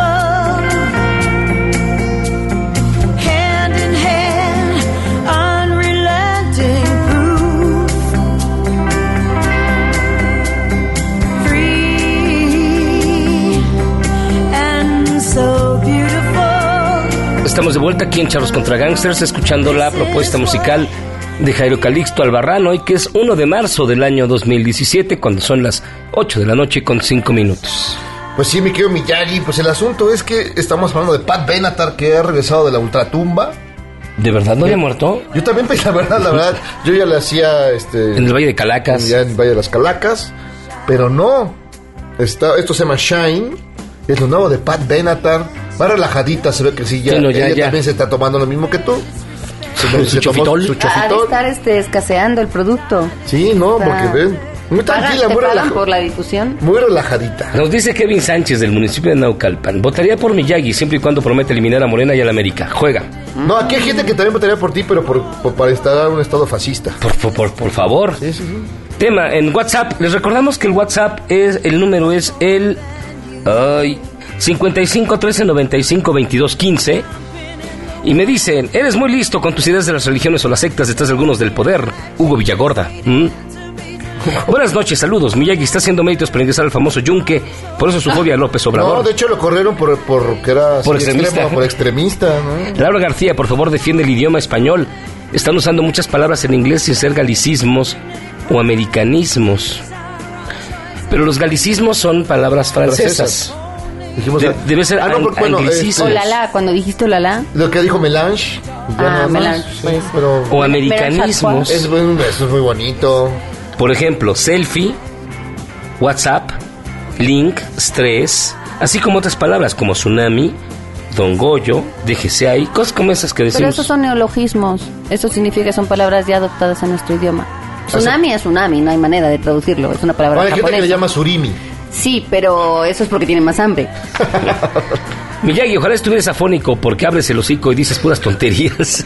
Estamos de vuelta aquí en Charros contra Gangsters, escuchando la propuesta musical de Jairo Calixto Albarrán, hoy que es uno de marzo del año dos mil diecisiete, cuando son las ocho de la noche con cinco minutos. Pues sí, mi querido Miyagi, pues el asunto es que estamos hablando de Pat Benatar, que ha regresado de la ultratumba. ¿De verdad no había muerto? Yo también, pues, la verdad, la verdad, yo ya le hacía... este en el Valle de Calacas. Ya en el Valle de las Calacas, pero no. Está, esto se llama Shine, es lo nuevo de Pat Benatar. Más relajadita, se ve que sí, ya, sí, no, ya ella ya. también se está tomando lo mismo que tú. Se, su, se chofitol. Su chofitol. Ha de estar este, escaseando el producto. Sí, no, o sea, porque ven, muy tranquila, muy relajada. por la difusión. Muy relajadita. Nos dice Kevin Sánchez del municipio de Naucalpan: votaría por Miyagi siempre y cuando promete eliminar a Morena y a la América. Juega. No, aquí hay gente que también votaría por ti, pero por, por, para instalar un estado fascista. Por, por, por, por favor. Sí, sí, sí. Tema en WhatsApp. Les recordamos que el WhatsApp es, el número es el... Ay... cincuenta y cinco, trece, noventa y cinco, veintidós, quince. Y me dicen: eres muy listo con tus ideas de las religiones o las sectas detrás de algunos del poder. Hugo Villagorda. ¿Mm? Buenas noches, saludos. Miyagi está haciendo méritos para ingresar al famoso yunque, por eso su fobia a López Obrador. No, de hecho lo corrieron por, por que era por extremista. Extremo, por extremista, ¿no? Laura García, por favor, defiende el idioma español. Están usando muchas palabras en inglés sin ser galicismos o americanismos. Pero los galicismos son palabras francesas. Dijimos, De, debe ser ah, no, porque, bueno, anglicismos. O Lala, cuando dijiste Lala. Lo que dijo Melange. Ah, no, Melange. Sí, pues, pero, o americanismos. Es, eso es muy bonito. Por ejemplo, selfie, WhatsApp, link, stress, así como otras palabras como tsunami, Don Goyo, déjese ahí, cosas como esas que decimos. Pero esos son neologismos. Eso significa que son palabras ya adoptadas en nuestro idioma. Tsunami es tsunami, no hay manera de traducirlo. Es una palabra japonesa. Hay gente que le llama surimi. Sí, pero eso es porque tiene más hambre. Miyagi, ojalá estuvieras afónico, porque abres el hocico y dices puras tonterías.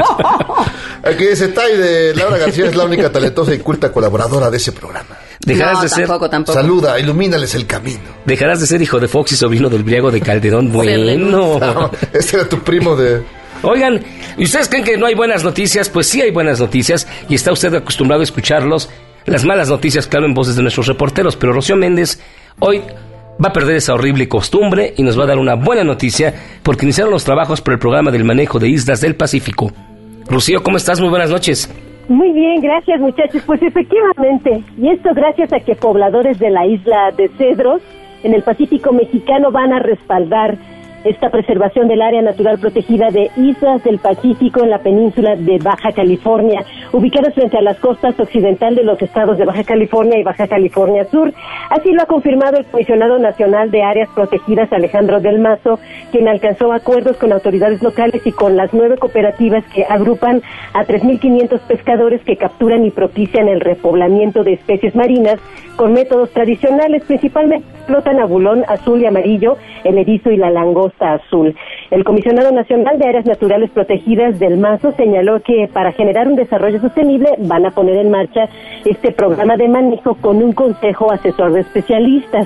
Aquí dice Tai de Laura García es la única talentosa y culta colaboradora de ese programa. Dejarás no, de tampoco, ser... tampoco. Saluda, ilumínales el camino. Dejarás de ser hijo de Fox y sobrino del Briago de Calderón. Bueno. No, este era tu primo de... Oigan, ¿y ustedes creen que no hay buenas noticias? Pues sí hay buenas noticias y está usted acostumbrado a escucharlos. Las malas noticias, claro, en voces de nuestros reporteros, pero Rocío Méndez hoy va a perder esa horrible costumbre y nos va a dar una buena noticia porque iniciaron los trabajos por el programa del manejo de islas del Pacífico. Rocío, ¿cómo estás? Muy buenas noches. Muy bien, gracias muchachos. Pues efectivamente, y esto gracias a que pobladores de la isla de Cedros, en el Pacífico mexicano, van a respaldar esta preservación del área natural protegida de Islas del Pacífico en la península de Baja California, ubicadas frente a las costas occidental de los estados de Baja California y Baja California Sur. Así lo ha confirmado el Comisionado Nacional de Áreas Protegidas, Alejandro del Mazo, quien alcanzó acuerdos con autoridades locales y con las nueve cooperativas que agrupan a tres mil quinientos pescadores que capturan y propician el repoblamiento de especies marinas con métodos tradicionales. Principalmente explotan abulón azul y amarillo, el erizo y la langosta azul. El Comisionado Nacional de Áreas Naturales Protegidas del Mazo señaló que para generar un desarrollo sostenible van a poner en marcha este programa de manejo con un consejo asesor de especialistas.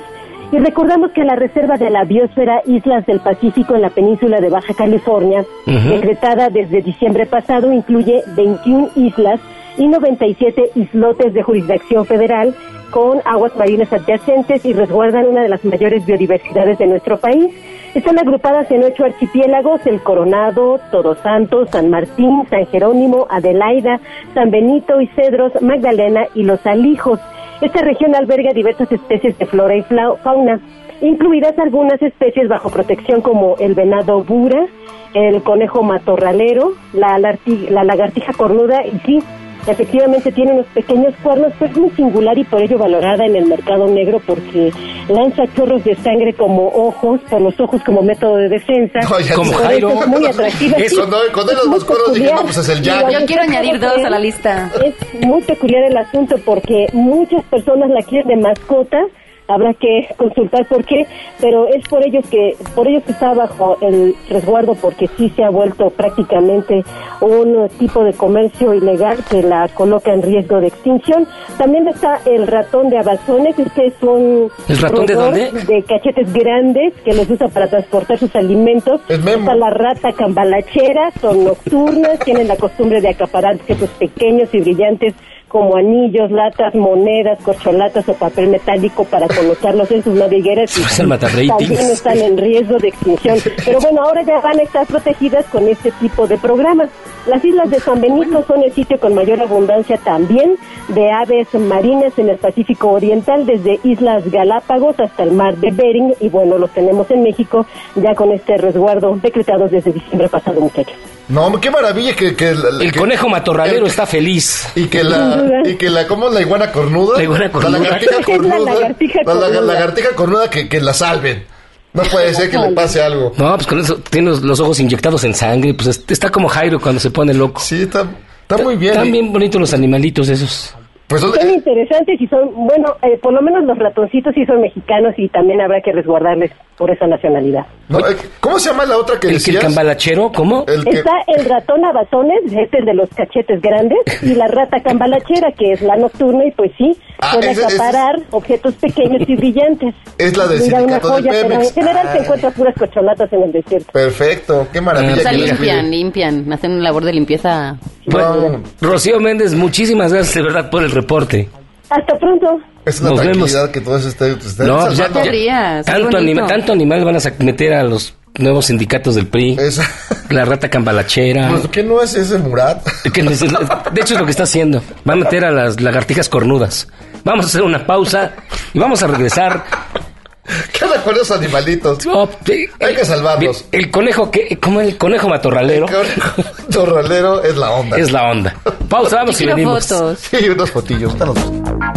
Y recordamos que la Reserva de la Biosfera Islas del Pacífico en la península de Baja California, uh-huh. decretada desde diciembre pasado, incluye veintiuna islas y noventa y siete islotes de jurisdicción federal con aguas marinas adyacentes y resguardan una de las mayores biodiversidades de nuestro país. Están agrupadas en ocho archipiélagos: el Coronado, Todos Santos, San Martín, San Jerónimo, Adelaida, San Benito y Cedros, Magdalena y Los Alijos. Esta región alberga diversas especies de flora y fauna, incluidas algunas especies bajo protección como el venado bura, el conejo matorralero, la, larti- la lagartija cornuda y sí, efectivamente tiene unos pequeños cuernos, pero es muy singular y por ello valorada en el mercado negro porque lanza chorros de sangre como ojos, por los ojos como método de defensa. No, como Jairo. Es muy atractiva. Eso, no, con él los cuernos dije, no, pues es el Jack. Yo quiero añadir dos a la lista. Es muy peculiar el asunto porque muchas personas la quieren de mascota. Habrá que consultar por qué, pero es por ellos que por ellos que está bajo el resguardo, porque sí se ha vuelto prácticamente un tipo de comercio ilegal que la coloca en riesgo de extinción. También está el ratón de Amazones. Este es un ¿El ratón de dónde? De cachetes grandes que los usa para transportar sus alimentos. Está la rata cambalachera, son nocturnas, tienen la costumbre de acaparar objetos pequeños y brillantes como anillos, latas, monedas, corcholatas o papel metálico para colocarlos en sus madrigueras y también están en riesgo de extinción. Pero bueno, ahora ya van a estar protegidas con este tipo de programas. Las islas de San Benito son el sitio con mayor abundancia también de aves marinas en el Pacífico Oriental, desde Islas Galápagos hasta el mar de Bering, y bueno, los tenemos en México ya con este resguardo decretados desde diciembre pasado, muchachos. No, qué maravilla que... que la, el que, conejo matorralero el, está feliz. Y que la... Y que la... ¿Cómo es la iguana cornuda? La iguana cornuda. La lagartija cornuda. La lagartija la, cornuda. La, la lagartija cornuda que, que la salven. No puede ser que le pase algo. No, pues con eso tiene los, los ojos inyectados en sangre. Pues está como Jairo cuando se pone loco. Sí, está, está muy bien. Están ¿eh? bien bonitos los animalitos esos. Pues, son eh, interesantes y son, bueno, eh, por lo menos los ratoncitos sí son mexicanos y también habrá que resguardarles por esa nacionalidad. No, eh, ¿cómo se llama la otra que ¿El decías? ¿El cambalachero? ¿Cómo? El que... Está el ratón abazones, este es de los cachetes grandes, y la rata cambalachera, que es la nocturna y pues sí, ah, puede ese, acaparar ese... objetos pequeños y brillantes. Es la del Mira, sindicato una joya, del pero Pemex. en general ah. se encuentran puras cocholatas en el desierto. Perfecto, qué maravilla. O sea, que limpian, limpian, hacen una labor de limpieza. Bueno, Rocío Méndez, muchísimas gracias de verdad por el reporte. Hasta pronto. Es una Nos tranquilidad vemos. que todo eso esté... esté no, ya, te rías, tanto, anima, tanto animal van a meter a los nuevos sindicatos del P R I. Esa. La rata cambalachera. Pues, ¿qué no es ese Murat? Que, de hecho es lo que está haciendo. Va a meter a las lagartijas cornudas. Vamos a hacer una pausa y vamos a regresar. ¿Qué onda con esos animalitos? Oh, eh, Hay que salvarlos. El, el conejo, que, como el conejo matorralero. El conejo matorralero es la onda. Es la onda. Pausa, vamos y venimos. Fotos. Sí, unos fotillos. Están los...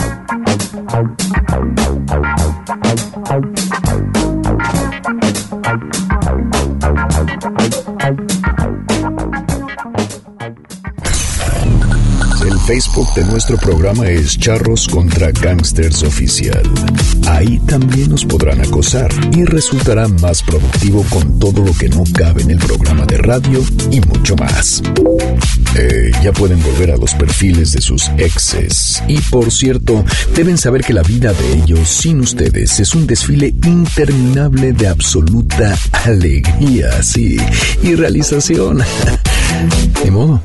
El Facebook de nuestro programa es Charros contra Gangsters Oficial. Ahí también nos podrán acosar y resultará más productivo con todo lo que no cabe en el programa de radio y mucho más. Eh, ya pueden volver a los perfiles de sus exes. Y por cierto, deben saber que la vida de ellos sin ustedes es un desfile interminable de absoluta alegría, sí, y realización. Ni modo.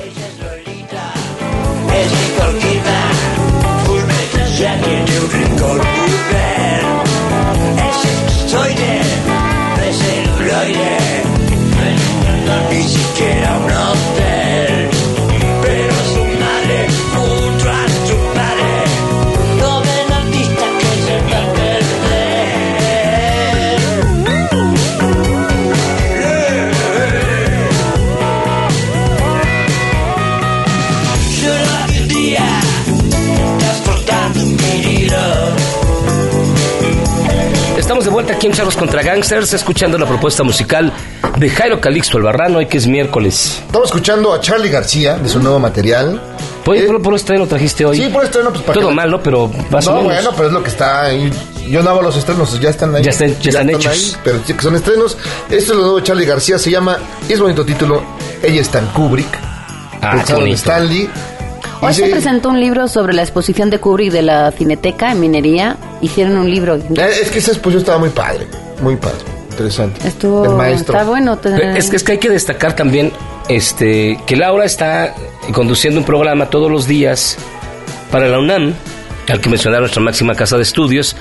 Es mi cortina, un mensaje de un rincón lugar. Es esquizoide, no es celuloide, ni siquiera un hotel. Pero su madre, junto a su padre, joven artista que se va a Estamos de vuelta aquí en Charros contra Gangsters, escuchando la propuesta musical de Jairo Calixto Albarrán, hoy que es miércoles. Estamos escuchando a Charly García de su nuevo material. Pues, eh, por, por estreno trajiste hoy. Sí, por estreno, pues para todo que... mal, ¿no? Pero más no, o menos. bueno, pero es lo que está ahí. Yo no hago los estrenos, ya están ahí. Ya están, ya ya están, están hechos. Ahí, pero sí que son estrenos. Esto es lo nuevo de Charly García, se llama, y es bonito título, Ella está en Kubrick. Ah, pensado en Stanley. Hoy se presentó un libro sobre la exposición de Kubrick de la Cineteca en Minería. Hicieron un libro. Eh, es que esa exposición estaba muy padre, muy padre, interesante. Estuvo, el maestro. Está bueno. Te... Es que, es que hay que destacar también este que Laura está conduciendo un programa todos los días para la UNAM, al que mencionaba nuestra máxima casa de estudios.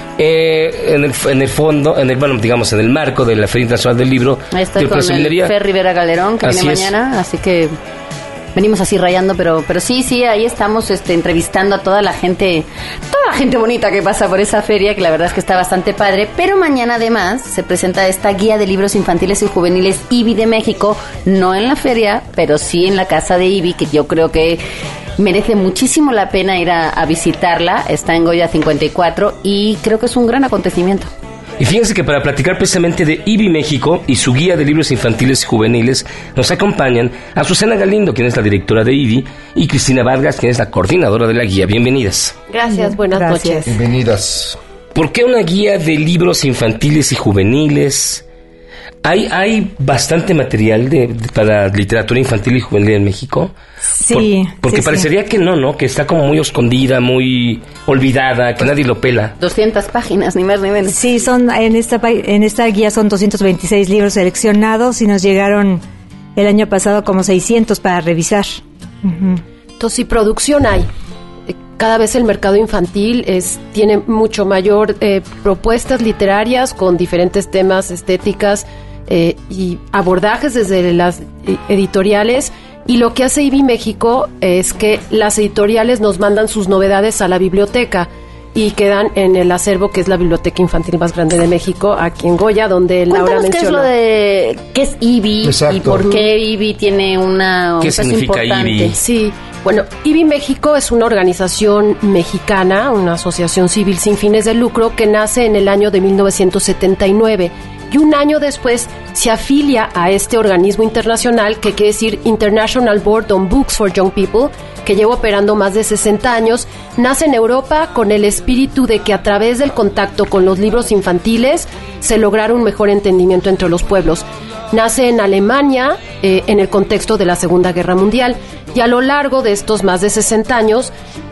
Eh, en, el, en el fondo, en el bueno, digamos, en el marco de la Feria Internacional del Libro. Estoy con el Fer Rivera Galerón, que viene mañana, así que venimos así rayando, pero pero sí, sí, ahí estamos este, entrevistando a toda la gente, toda la gente bonita que pasa por esa feria, que la verdad es que está bastante padre. Pero mañana además se presenta esta guía de libros infantiles y juveniles I B I de México, no en la feria, pero sí en la casa de I B I, que yo creo que merece muchísimo la pena ir a, a visitarla. Está en Goya cincuenta y cuatro y creo que es un gran acontecimiento. Y fíjense que para platicar precisamente de I B I México y su guía de libros infantiles y juveniles, nos acompañan Azucena Galindo, quien es la directora de I B I, y Cristina Vargas, quien es la coordinadora de la guía. Bienvenidas. Gracias, buenas Gracias. noches. Bienvenidas. ¿Por qué una guía de libros infantiles y juveniles? ¿Hay, hay bastante material de, de, para literatura infantil y juvenil en México? Sí. Por, porque sí, parecería sí. que no, ¿no? Que está como muy escondida, muy olvidada, que nadie lo pela. doscientas páginas, ni más ni menos. Sí, son en esta en esta guía son doscientos veintiséis libros seleccionados y nos llegaron el año pasado como seiscientos para revisar. Uh-huh. Entonces, y producción hay. Cada vez el mercado infantil es tiene mucho mayor eh, propuestas literarias con diferentes temas, estéticas eh, y abordajes desde las editoriales. Y lo que hace I B I México es que las editoriales nos mandan sus novedades a la biblioteca y quedan en el acervo, que es la biblioteca infantil más grande de México, aquí en Goya, donde Laura mencionó. ¿Qué es lo de qué es I B I? Exacto. Y por qué I B I tiene una ¿Qué un peso significa importante? I B I? Sí, bueno, I B I México es una organización mexicana, una asociación civil sin fines de lucro que nace en el año de mil novecientos setenta y nueve. Y un año después se afilia a este organismo internacional que quiere decir International Board on Books for Young People, que lleva operando más de sesenta años. Nace en Europa con el espíritu de que a través del contacto con los libros infantiles se lograra un mejor entendimiento entre los pueblos. Nace en Alemania eh, en el contexto de la Segunda Guerra Mundial y a lo largo de estos más de sesenta años,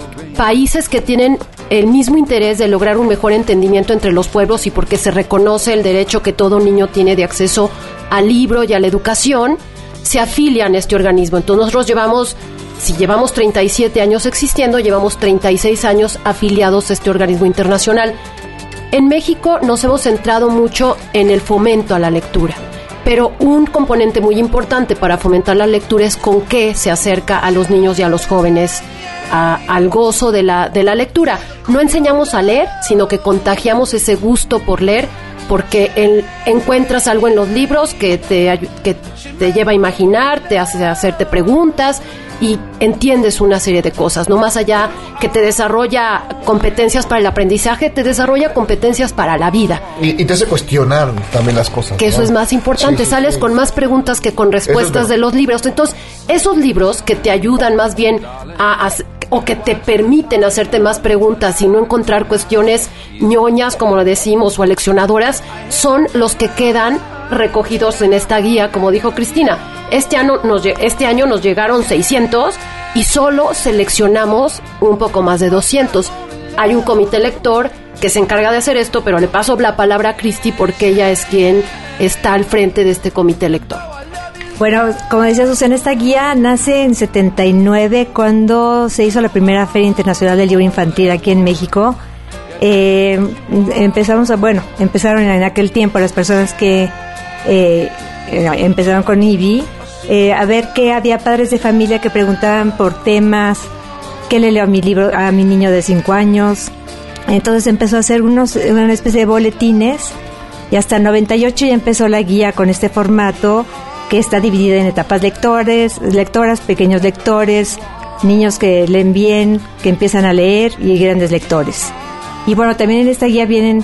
países que tienen el mismo interés de lograr un mejor entendimiento entre los pueblos y porque se reconoce el derecho que todo niño tiene de acceso al libro y a la educación, se afilian a este organismo. Entonces nosotros llevamos, si llevamos treinta y siete años existiendo, llevamos treinta y seis años afiliados a este organismo internacional. En México nos hemos centrado mucho en el fomento a la lectura, pero un componente muy importante para fomentar la lectura es con qué se acerca a los niños y a los jóvenes A, al gozo de la, de la lectura. No enseñamos a leer, sino que contagiamos ese gusto por leer, porque el, encuentras algo en los libros que te, que te lleva a imaginar, te hace hacerte preguntas y entiendes una serie de cosas, no más allá que te desarrolla competencias para el aprendizaje, te desarrolla competencias para la vida. Y, y te hace cuestionar también las cosas. Que ¿no? eso es más importante, sí, sí, sales sí. con más preguntas que con respuestas de los libros. Entonces, esos libros que te ayudan más bien a, a o que te permiten hacerte más preguntas y no encontrar cuestiones ñoñas, como lo decimos, o aleccionadoras, son los que quedan recogidos en esta guía, como dijo Cristina. Este año nos, este año nos llegaron seiscientos y solo seleccionamos un poco más de doscientos. Hay un comité lector que se encarga de hacer esto, pero le paso la palabra a Cristi porque ella es quien está al frente de este comité lector. Bueno, como decía Susana, esta guía nace en setenta y nueve cuando se hizo la primera Feria Internacional del Libro Infantil aquí en México. Eh, empezamos a, bueno, empezaron en aquel tiempo las personas que eh, empezaron con I B I eh, a ver que había padres de familia que preguntaban por temas, qué le leo a mi libro, a mi niño de cinco años. Entonces empezó a hacer unos, una especie de boletines y hasta el noventa y ocho ya empezó la guía con este formato que está dividida en etapas lectores, lectoras, pequeños lectores, niños que leen bien, que empiezan a leer y grandes lectores. Y bueno, también en esta guía vienen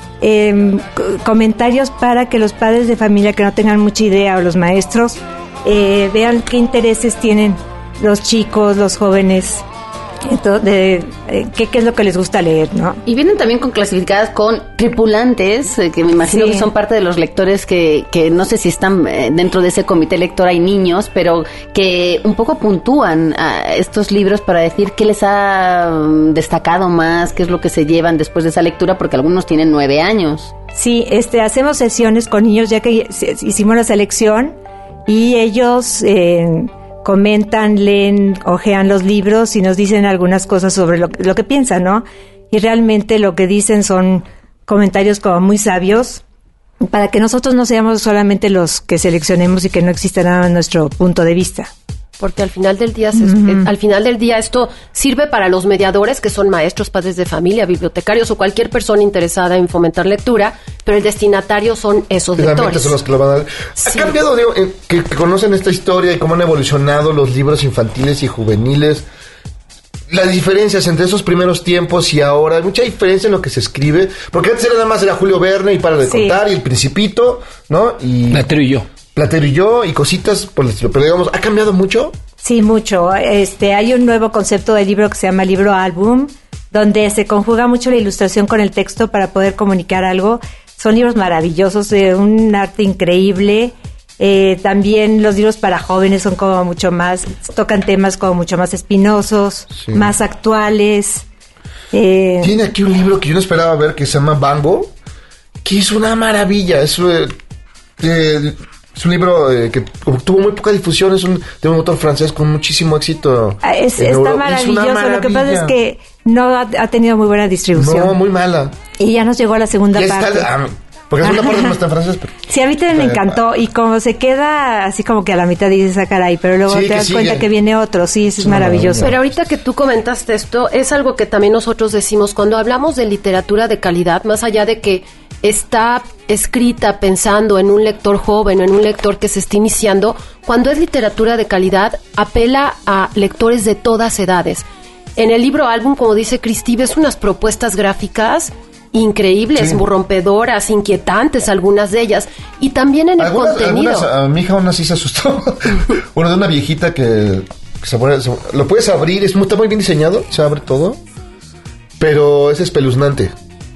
eh, comentarios para que los padres de familia que no tengan mucha idea o los maestros eh, vean qué intereses tienen los chicos, los jóvenes Entonces, de, eh, ¿qué, ¿qué es lo que les gusta leer, no? Y vienen también con clasificadas con tripulantes, eh, que me imagino Sí. que son parte de los lectores que, que no sé si están eh, dentro de ese comité lector, hay niños, pero que un poco puntúan a estos libros para decir qué les ha mm, destacado más, qué es lo que se llevan después de esa lectura, porque algunos tienen nueve años. Sí, este, hacemos sesiones con niños ya que hicimos la selección y ellos eh, comentan, leen, hojean los libros y nos dicen algunas cosas sobre lo, lo que piensan, ¿no? Y realmente lo que dicen son comentarios como muy sabios para que nosotros no seamos solamente los que seleccionemos y que no exista nada en nuestro punto de vista. Porque al final del día se, Ujú. eh, al final del día esto sirve para los mediadores, que son maestros, padres de familia, bibliotecarios o cualquier persona interesada en fomentar lectura, pero el destinatario son esos Realmente lectores. son los que lo van a dar. Sí. Ha cambiado, digo, eh, que, que conocen esta historia y cómo han evolucionado los libros infantiles y juveniles. Las diferencias entre esos primeros tiempos y ahora, hay mucha diferencia en lo que se escribe, porque antes era nada más era Julio Verne y Para de Sí. Contar y El Principito, ¿no? Y Platero y yo. Platero y yo y cositas por el estilo. Pero digamos, ¿ha cambiado mucho? Sí, mucho. Este, hay un nuevo concepto de libro que se llama libro álbum, donde se conjuga mucho la ilustración con el texto para poder comunicar algo. Son libros maravillosos, de un arte increíble. Eh, también los libros para jóvenes son como mucho más, tocan temas como mucho más espinosos, Sí. más actuales. Eh, Tiene aquí un libro que yo no esperaba ver que se llama Bango, que es una maravilla. Es, eh, eh, es un libro eh, que tuvo muy poca difusión. Es un, de un autor francés con muchísimo éxito. Ah, Es, en está Europa. maravilloso. Es una Lo que pasa es maravilla. que no ha, ha tenido muy buena distribución. No, muy mala. Y ya nos llegó a la segunda Ya parte. está, ah, porque la segunda parte no está en francés. Pero, Sí, a mí también me Eh, encantó. Y como se queda así como que a la mitad dices, ah, caray, pero luego Sí, te que das sigue. cuenta que viene otro. Sí, eso es una maravilloso. Pero ahorita que tú comentaste esto, es algo que también nosotros decimos cuando hablamos de literatura de calidad, más allá de que está escrita pensando en un lector joven o en un lector que se está iniciando, cuando es literatura de calidad, apela a lectores de todas edades. En el libro álbum, como dice Cristi, ves unas propuestas gráficas increíbles, Sí. muy rompedoras, inquietantes, algunas de ellas, y también en el algunas, contenido. algunas, a mi hija aún así se asustó. Bueno, de una viejita que, que se pone, se- lo puedes abrir, es muy, está muy bien diseñado, se abre todo, pero es espeluznante.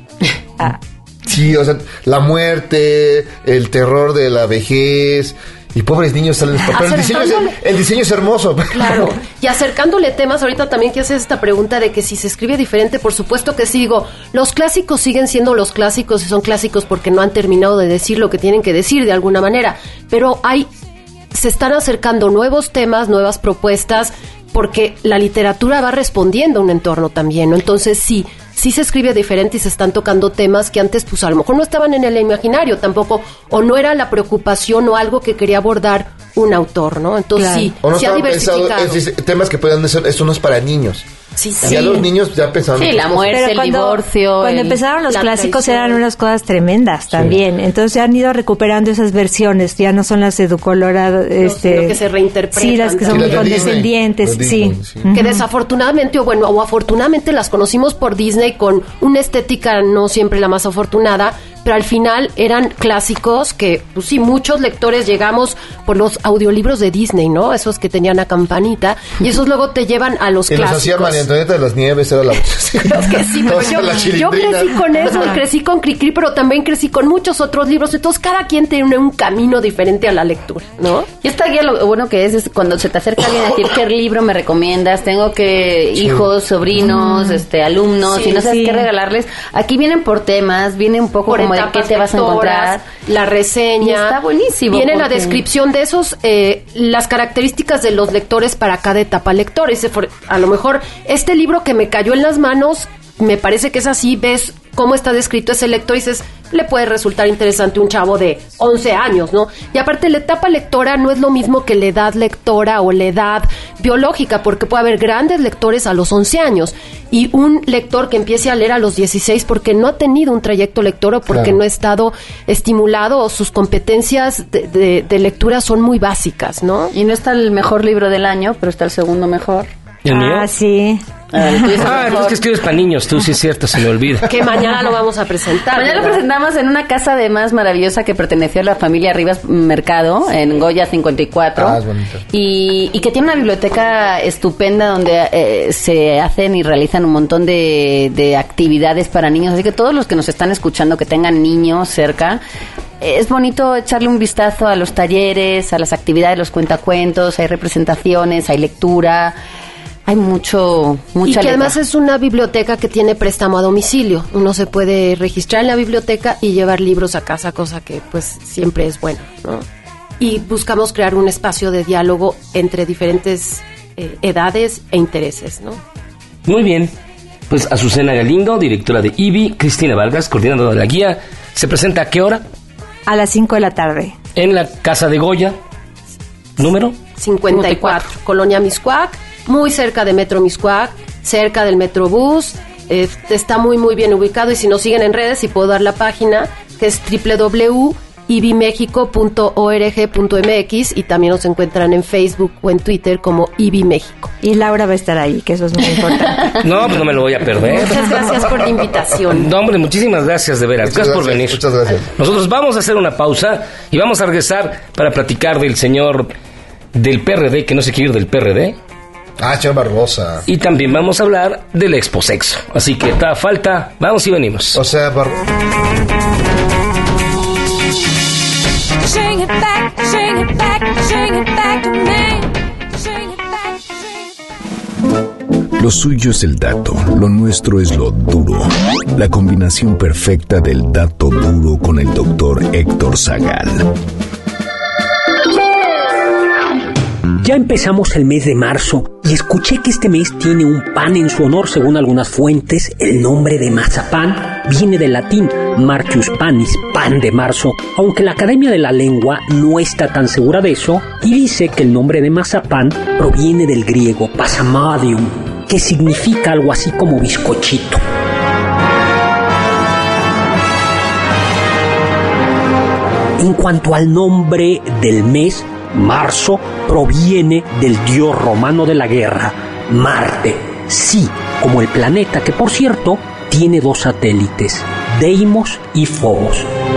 Ah. Sí, o sea, la muerte, el terror de la vejez, y pobres niños salen espantados. Pero el diseño, es, Acercándole. el diseño es hermoso. Claro, y acercándole temas, ahorita también que haces esta pregunta de que si se escribe diferente, por supuesto que sí, digo, los clásicos siguen siendo los clásicos y son clásicos porque no han terminado de decir lo que tienen que decir de alguna manera, pero hay, se están acercando nuevos temas, nuevas propuestas, porque la literatura va respondiendo a un entorno también, ¿no? Entonces sí, sí se escribe diferente y se están tocando temas que antes pues a lo mejor no estaban en el imaginario tampoco, o no era la preocupación o algo que quería abordar un autor, ¿no? Entonces sí, O no se ha estaban pensados, diversificado. es decir, temas que puedan ser, esto no es para niños. Sí, Ya sí. los niños ya pensaban. Sí, en la otras cosas. muerte, Pero el cuando, divorcio. cuando el- empezaron los la clásicos traición. eran unas cosas tremendas también. Entonces se han ido recuperando esas versiones. Ya no son las edulcoradas. Este, sino que se reinterpretan Sí, las que son también. muy Sí, las de condescendientes. Disney, Sí. las de Disney, sí. Que desafortunadamente, o bueno, o afortunadamente las conocimos por Disney con una estética no siempre la más afortunada, pero al final eran clásicos que, pues sí, muchos lectores llegamos por los audiolibros de Disney, ¿no? Esos que tenían la campanita, y esos luego te llevan a los Y los hacía clásicos. María Antonieta de las Nieves, era la Es que sí, pero O sea, yo, la yo Chilindrina. crecí con eso, crecí con Cricri, pero también crecí con muchos otros libros, entonces cada quien tiene un camino diferente a la lectura, ¿no? Y esta guía lo bueno que es, es cuando se te acerca alguien a decir qué libro me recomiendas, tengo que Sí. hijos, sobrinos, Mm. este alumnos, Sí, y no sabes sí. qué regalarles. Aquí vienen por temas, viene un poco Por como de etapas qué te vas a lectoras, encontrar. la reseña. Y está buenísimo, Viene la porque- descripción de esos, eh, las características de los lectores para cada etapa lector. Ese fue- a lo mejor este libro que me cayó en las manos, me parece que es así, ves cómo está descrito ese lector y dices, le puede resultar interesante un chavo de once años, ¿no? Y aparte, la etapa lectora no es lo mismo que la edad lectora o la edad biológica, porque puede haber grandes lectores a los once años y un lector que empiece a leer a los dieciséis porque no ha tenido un trayecto lector o porque Claro. no ha estado estimulado o sus competencias de, de- de lectura son muy básicas, ¿no? Y no está el mejor libro del año, pero está el segundo mejor. ¿Y el mío? Ah, sí. Ah, ah es que escribes para niños, tú sí es cierto, se me olvida. Que mañana lo vamos a presentar. Mañana ¿verdad? Lo presentamos en una casa además maravillosa que perteneció a la familia Rivas Mercado, en Goya cincuenta y cuatro. Ah, es bonito. Y, y que tiene una biblioteca estupenda donde eh, se hacen y realizan un montón de, de actividades para niños. Así que todos los que nos están escuchando, que tengan niños cerca, es bonito echarle un vistazo a los talleres, a las actividades, los cuentacuentos, hay representaciones, hay lectura. Hay mucho, mucha Y que letra. además es una biblioteca que tiene préstamo a domicilio. Uno se puede registrar en la biblioteca y llevar libros a casa, cosa que pues siempre es bueno, ¿no? Y buscamos crear un espacio de diálogo entre diferentes eh, edades e intereses, ¿no? Muy bien. Pues Azucena Galindo, directora de I B I, Cristina Vargas, coordinadora de la guía. ¿Se presenta a qué hora? A las cinco de la tarde. En la Casa de Goya. ¿Número? cincuenta y cuatro, Colonia Miscuac. Muy cerca de Metro Miscuac, cerca del Metrobús, eh, está muy muy bien ubicado y si nos siguen en redes, si puedo dar la página, que es doble u doble u doble u punto i b i mexico punto org punto m x y también nos encuentran en Facebook o en Twitter como I B I México. Y Laura va a estar ahí, que eso es muy importante. No, pues no me lo voy a perder. Muchas gracias por la invitación. No, hombre, muchísimas gracias de veras. Gracias, gracias por venir. Muchas gracias. Nosotros vamos a hacer una pausa y vamos a regresar para platicar del señor del P R D, que no se quiere ir del P R D. Ah, Chema Barbosa. Y también vamos a hablar del exposexo. Así que está falta, vamos y venimos. O sea, Bar... Lo suyo es el dato, lo nuestro es lo duro. La combinación perfecta del dato duro con el doctor Héctor Zagal. Ya empezamos el mes de marzo y escuché que este mes tiene un pan en su honor según algunas fuentes. El nombre de mazapán viene del latín Martius Panis, pan de marzo, aunque la Academia de la Lengua no está tan segura de eso y dice que el nombre de mazapán proviene del griego pasamadium, que significa algo así como bizcochito. En cuanto al nombre del mes, marzo proviene del dios romano de la guerra, Marte. Sí, como el planeta que, por cierto, tiene dos satélites, Deimos y Phobos.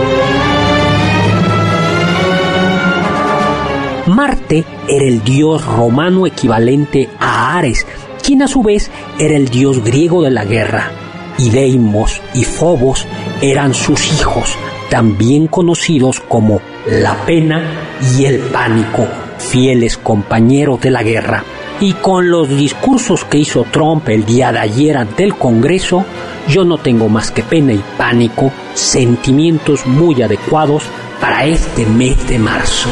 Marte era el dios romano equivalente a Ares, quien a su vez era el dios griego de la guerra. Y Deimos y Phobos eran sus hijos, también conocidos como la pena y el pánico, fieles compañeros de la guerra. Y con los discursos que hizo Trump el día de ayer ante el Congreso, yo no tengo más que pena y pánico, sentimientos muy adecuados para este mes de marzo.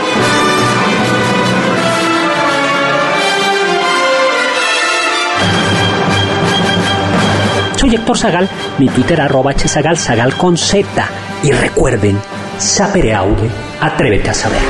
Soy Héctor Zagal, mi Twitter arroba hzagal, zagal con Z. Y recuerden, sapere aude, atrévete a saber.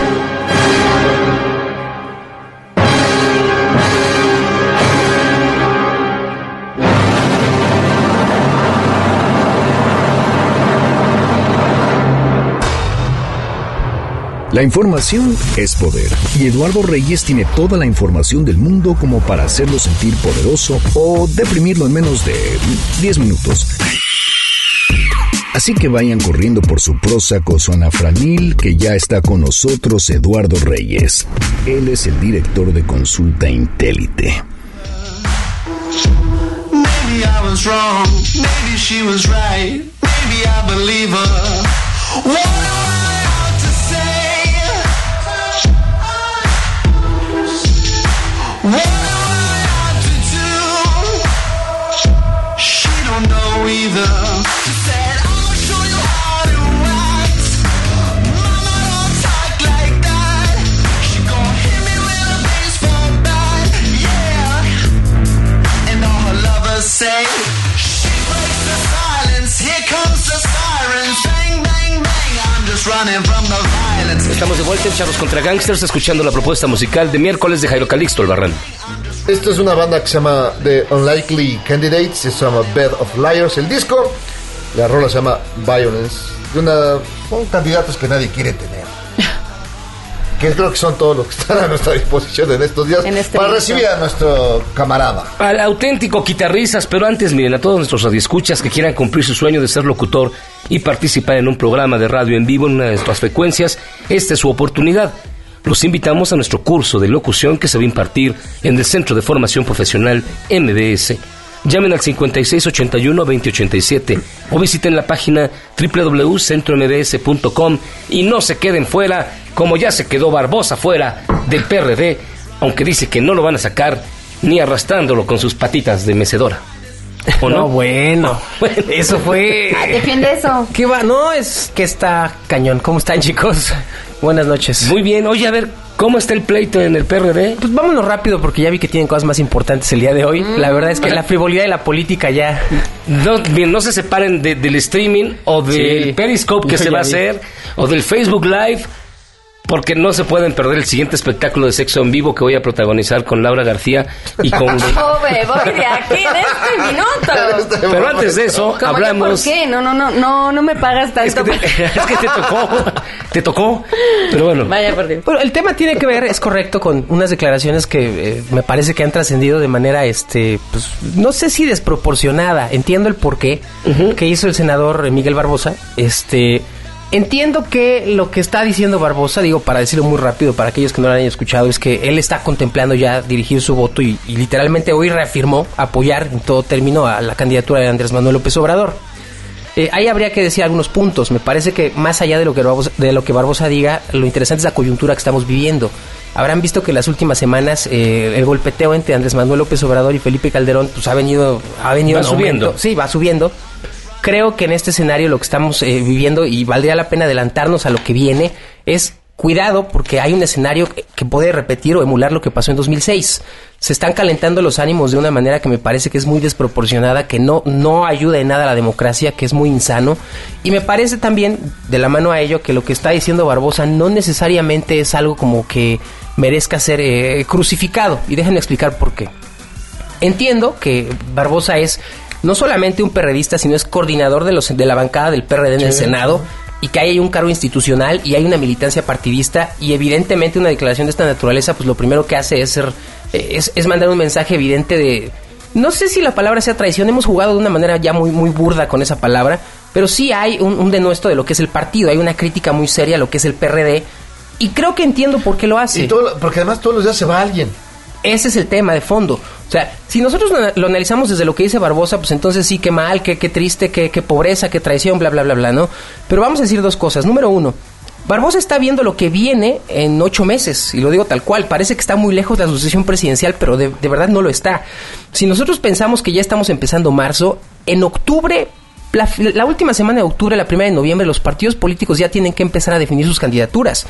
La información es poder, y Eduardo Reyes tiene toda la información del mundo como para hacerlo sentir poderoso o deprimirlo en menos de diez minutos. Así que vayan corriendo por su Prozac su anafranil, que ya está con nosotros Eduardo Reyes. Él es el director de Consulta Intélite. Maybe I was wrong, maybe she was right, maybe I believe her. What What do I have to do? She don't know either. She said, I'll show you how to act. Mama, don't talk like that. She gon' hit me with a baseball bat. Yeah. And all her lovers say, she breaks the silence. Here comes the sirens. Bang, bang, bang. I'm just running from the violence. Estamos de vuelta en Charros contra Gangsters, escuchando la propuesta musical de miércoles de Jairo Calixto Albarrán. Esto es una banda que se llama The Unlikely Candidates, se llama Bed of Liars, el disco. La rola se llama Violence. De una, son candidatos que nadie quiere tener. que creo que son todos los que están a nuestra disposición en estos días, En este para momento. recibir a nuestro camarada. Al auténtico quitarrisas, pero antes, miren, a todos nuestros radioescuchas que quieran cumplir su sueño de ser locutor y participar en un programa de radio en vivo en una de nuestras frecuencias, esta es su oportunidad. Los invitamos a nuestro curso de locución que se va a impartir en el Centro de Formación Profesional M B S. Llamen al cincuenta y seis ochenta y uno veinte ochenta y siete o visiten la página doble u doble u doble u punto centro m b s punto com y no se queden fuera, como ya se quedó Barbosa fuera del P R D, aunque dice que no lo van a sacar ni arrastrándolo con sus patitas de mecedora. ¿O no? No, bueno, eso fue... Ah, defiende eso. ¿Qué va? No, es que está cañón. ¿Cómo están, chicos? Buenas noches. Muy bien. Oye, a ver, ¿cómo está el pleito en el P R D? Pues vámonos rápido porque ya vi que tienen cosas más importantes el día de hoy. La verdad es que la frivolidad y la política ya... No, bien, no se separen de- del streaming o del Sí. Periscope que Yo se va a ya vi. hacer o del Facebook Live, porque no se pueden perder el siguiente espectáculo de sexo en vivo que voy a protagonizar con Laura García y con... Pobre, voy de aquí en este minuto. Pero antes de eso, ¿Cómo que hablamos... ¿Por qué? No, no, no, no, no me pagas tanto. Es que te tocó, te tocó, pero bueno. Vaya por Dios. Bueno, el tema tiene que ver, es correcto, con unas declaraciones que eh, me parece que han trascendido de manera, este, pues, no sé si desproporcionada. Entiendo el porqué que hizo el senador eh, Miguel Barbosa. Este, entiendo que lo que está diciendo Barbosa, digo, para decirlo muy rápido, para aquellos que no lo hayan escuchado, es que él está contemplando ya dirigir su voto y, y literalmente hoy reafirmó apoyar en todo término a la candidatura de Andrés Manuel López Obrador. Eh, ahí habría que decir algunos puntos. Me parece que más allá de lo que Barbosa, de lo que Barbosa diga, lo interesante es la coyuntura que estamos viviendo. Habrán visto que en las últimas semanas eh, el golpeteo entre Andrés Manuel López Obrador y Felipe Calderón pues ha venido, ha venido Va en aumento. subiendo. Sí, va subiendo. Creo que en este escenario lo que estamos eh, viviendo, y valdría la pena adelantarnos a lo que viene, es cuidado porque hay un escenario que, que puede repetir o emular lo que pasó en dos mil seis. Se están calentando los ánimos de una manera que me parece que es muy desproporcionada, que no, no ayuda en nada a la democracia, que es muy insano. Y me parece también, de la mano a ello, que lo que está diciendo Barbosa no necesariamente es algo como que merezca ser eh, crucificado. Y déjenme explicar por qué. Entiendo que Barbosa es no solamente un perredista, sino es coordinador de, los, de la bancada del P R D en el Sí. Senado, y que hay un cargo institucional y hay una militancia partidista, y evidentemente una declaración de esta naturaleza, pues lo primero que hace es ser eh, es, es mandar un mensaje evidente de, no sé si la palabra sea traición, hemos jugado de una manera ya muy muy burda con esa palabra, pero sí hay un, un denuesto de lo que es el partido, hay una crítica muy seria a lo que es el P R D, y creo que entiendo por qué lo hace. Y todo, porque además todos los días se va alguien. Ese es el tema de fondo. O sea, si nosotros lo, lo analizamos desde lo que dice Barbosa, pues entonces sí, qué mal, qué, qué triste, qué, qué pobreza, qué traición, bla, bla, bla, bla, ¿no? Pero vamos a decir dos cosas. Número uno, Barbosa está viendo lo que viene en ocho meses, y lo digo tal cual, parece que está muy lejos de la sucesión presidencial, pero de, de verdad no lo está. Si nosotros pensamos que ya estamos empezando marzo, en octubre... La, la última semana de octubre, la primera de noviembre, los partidos políticos ya tienen que empezar a definir sus candidaturas.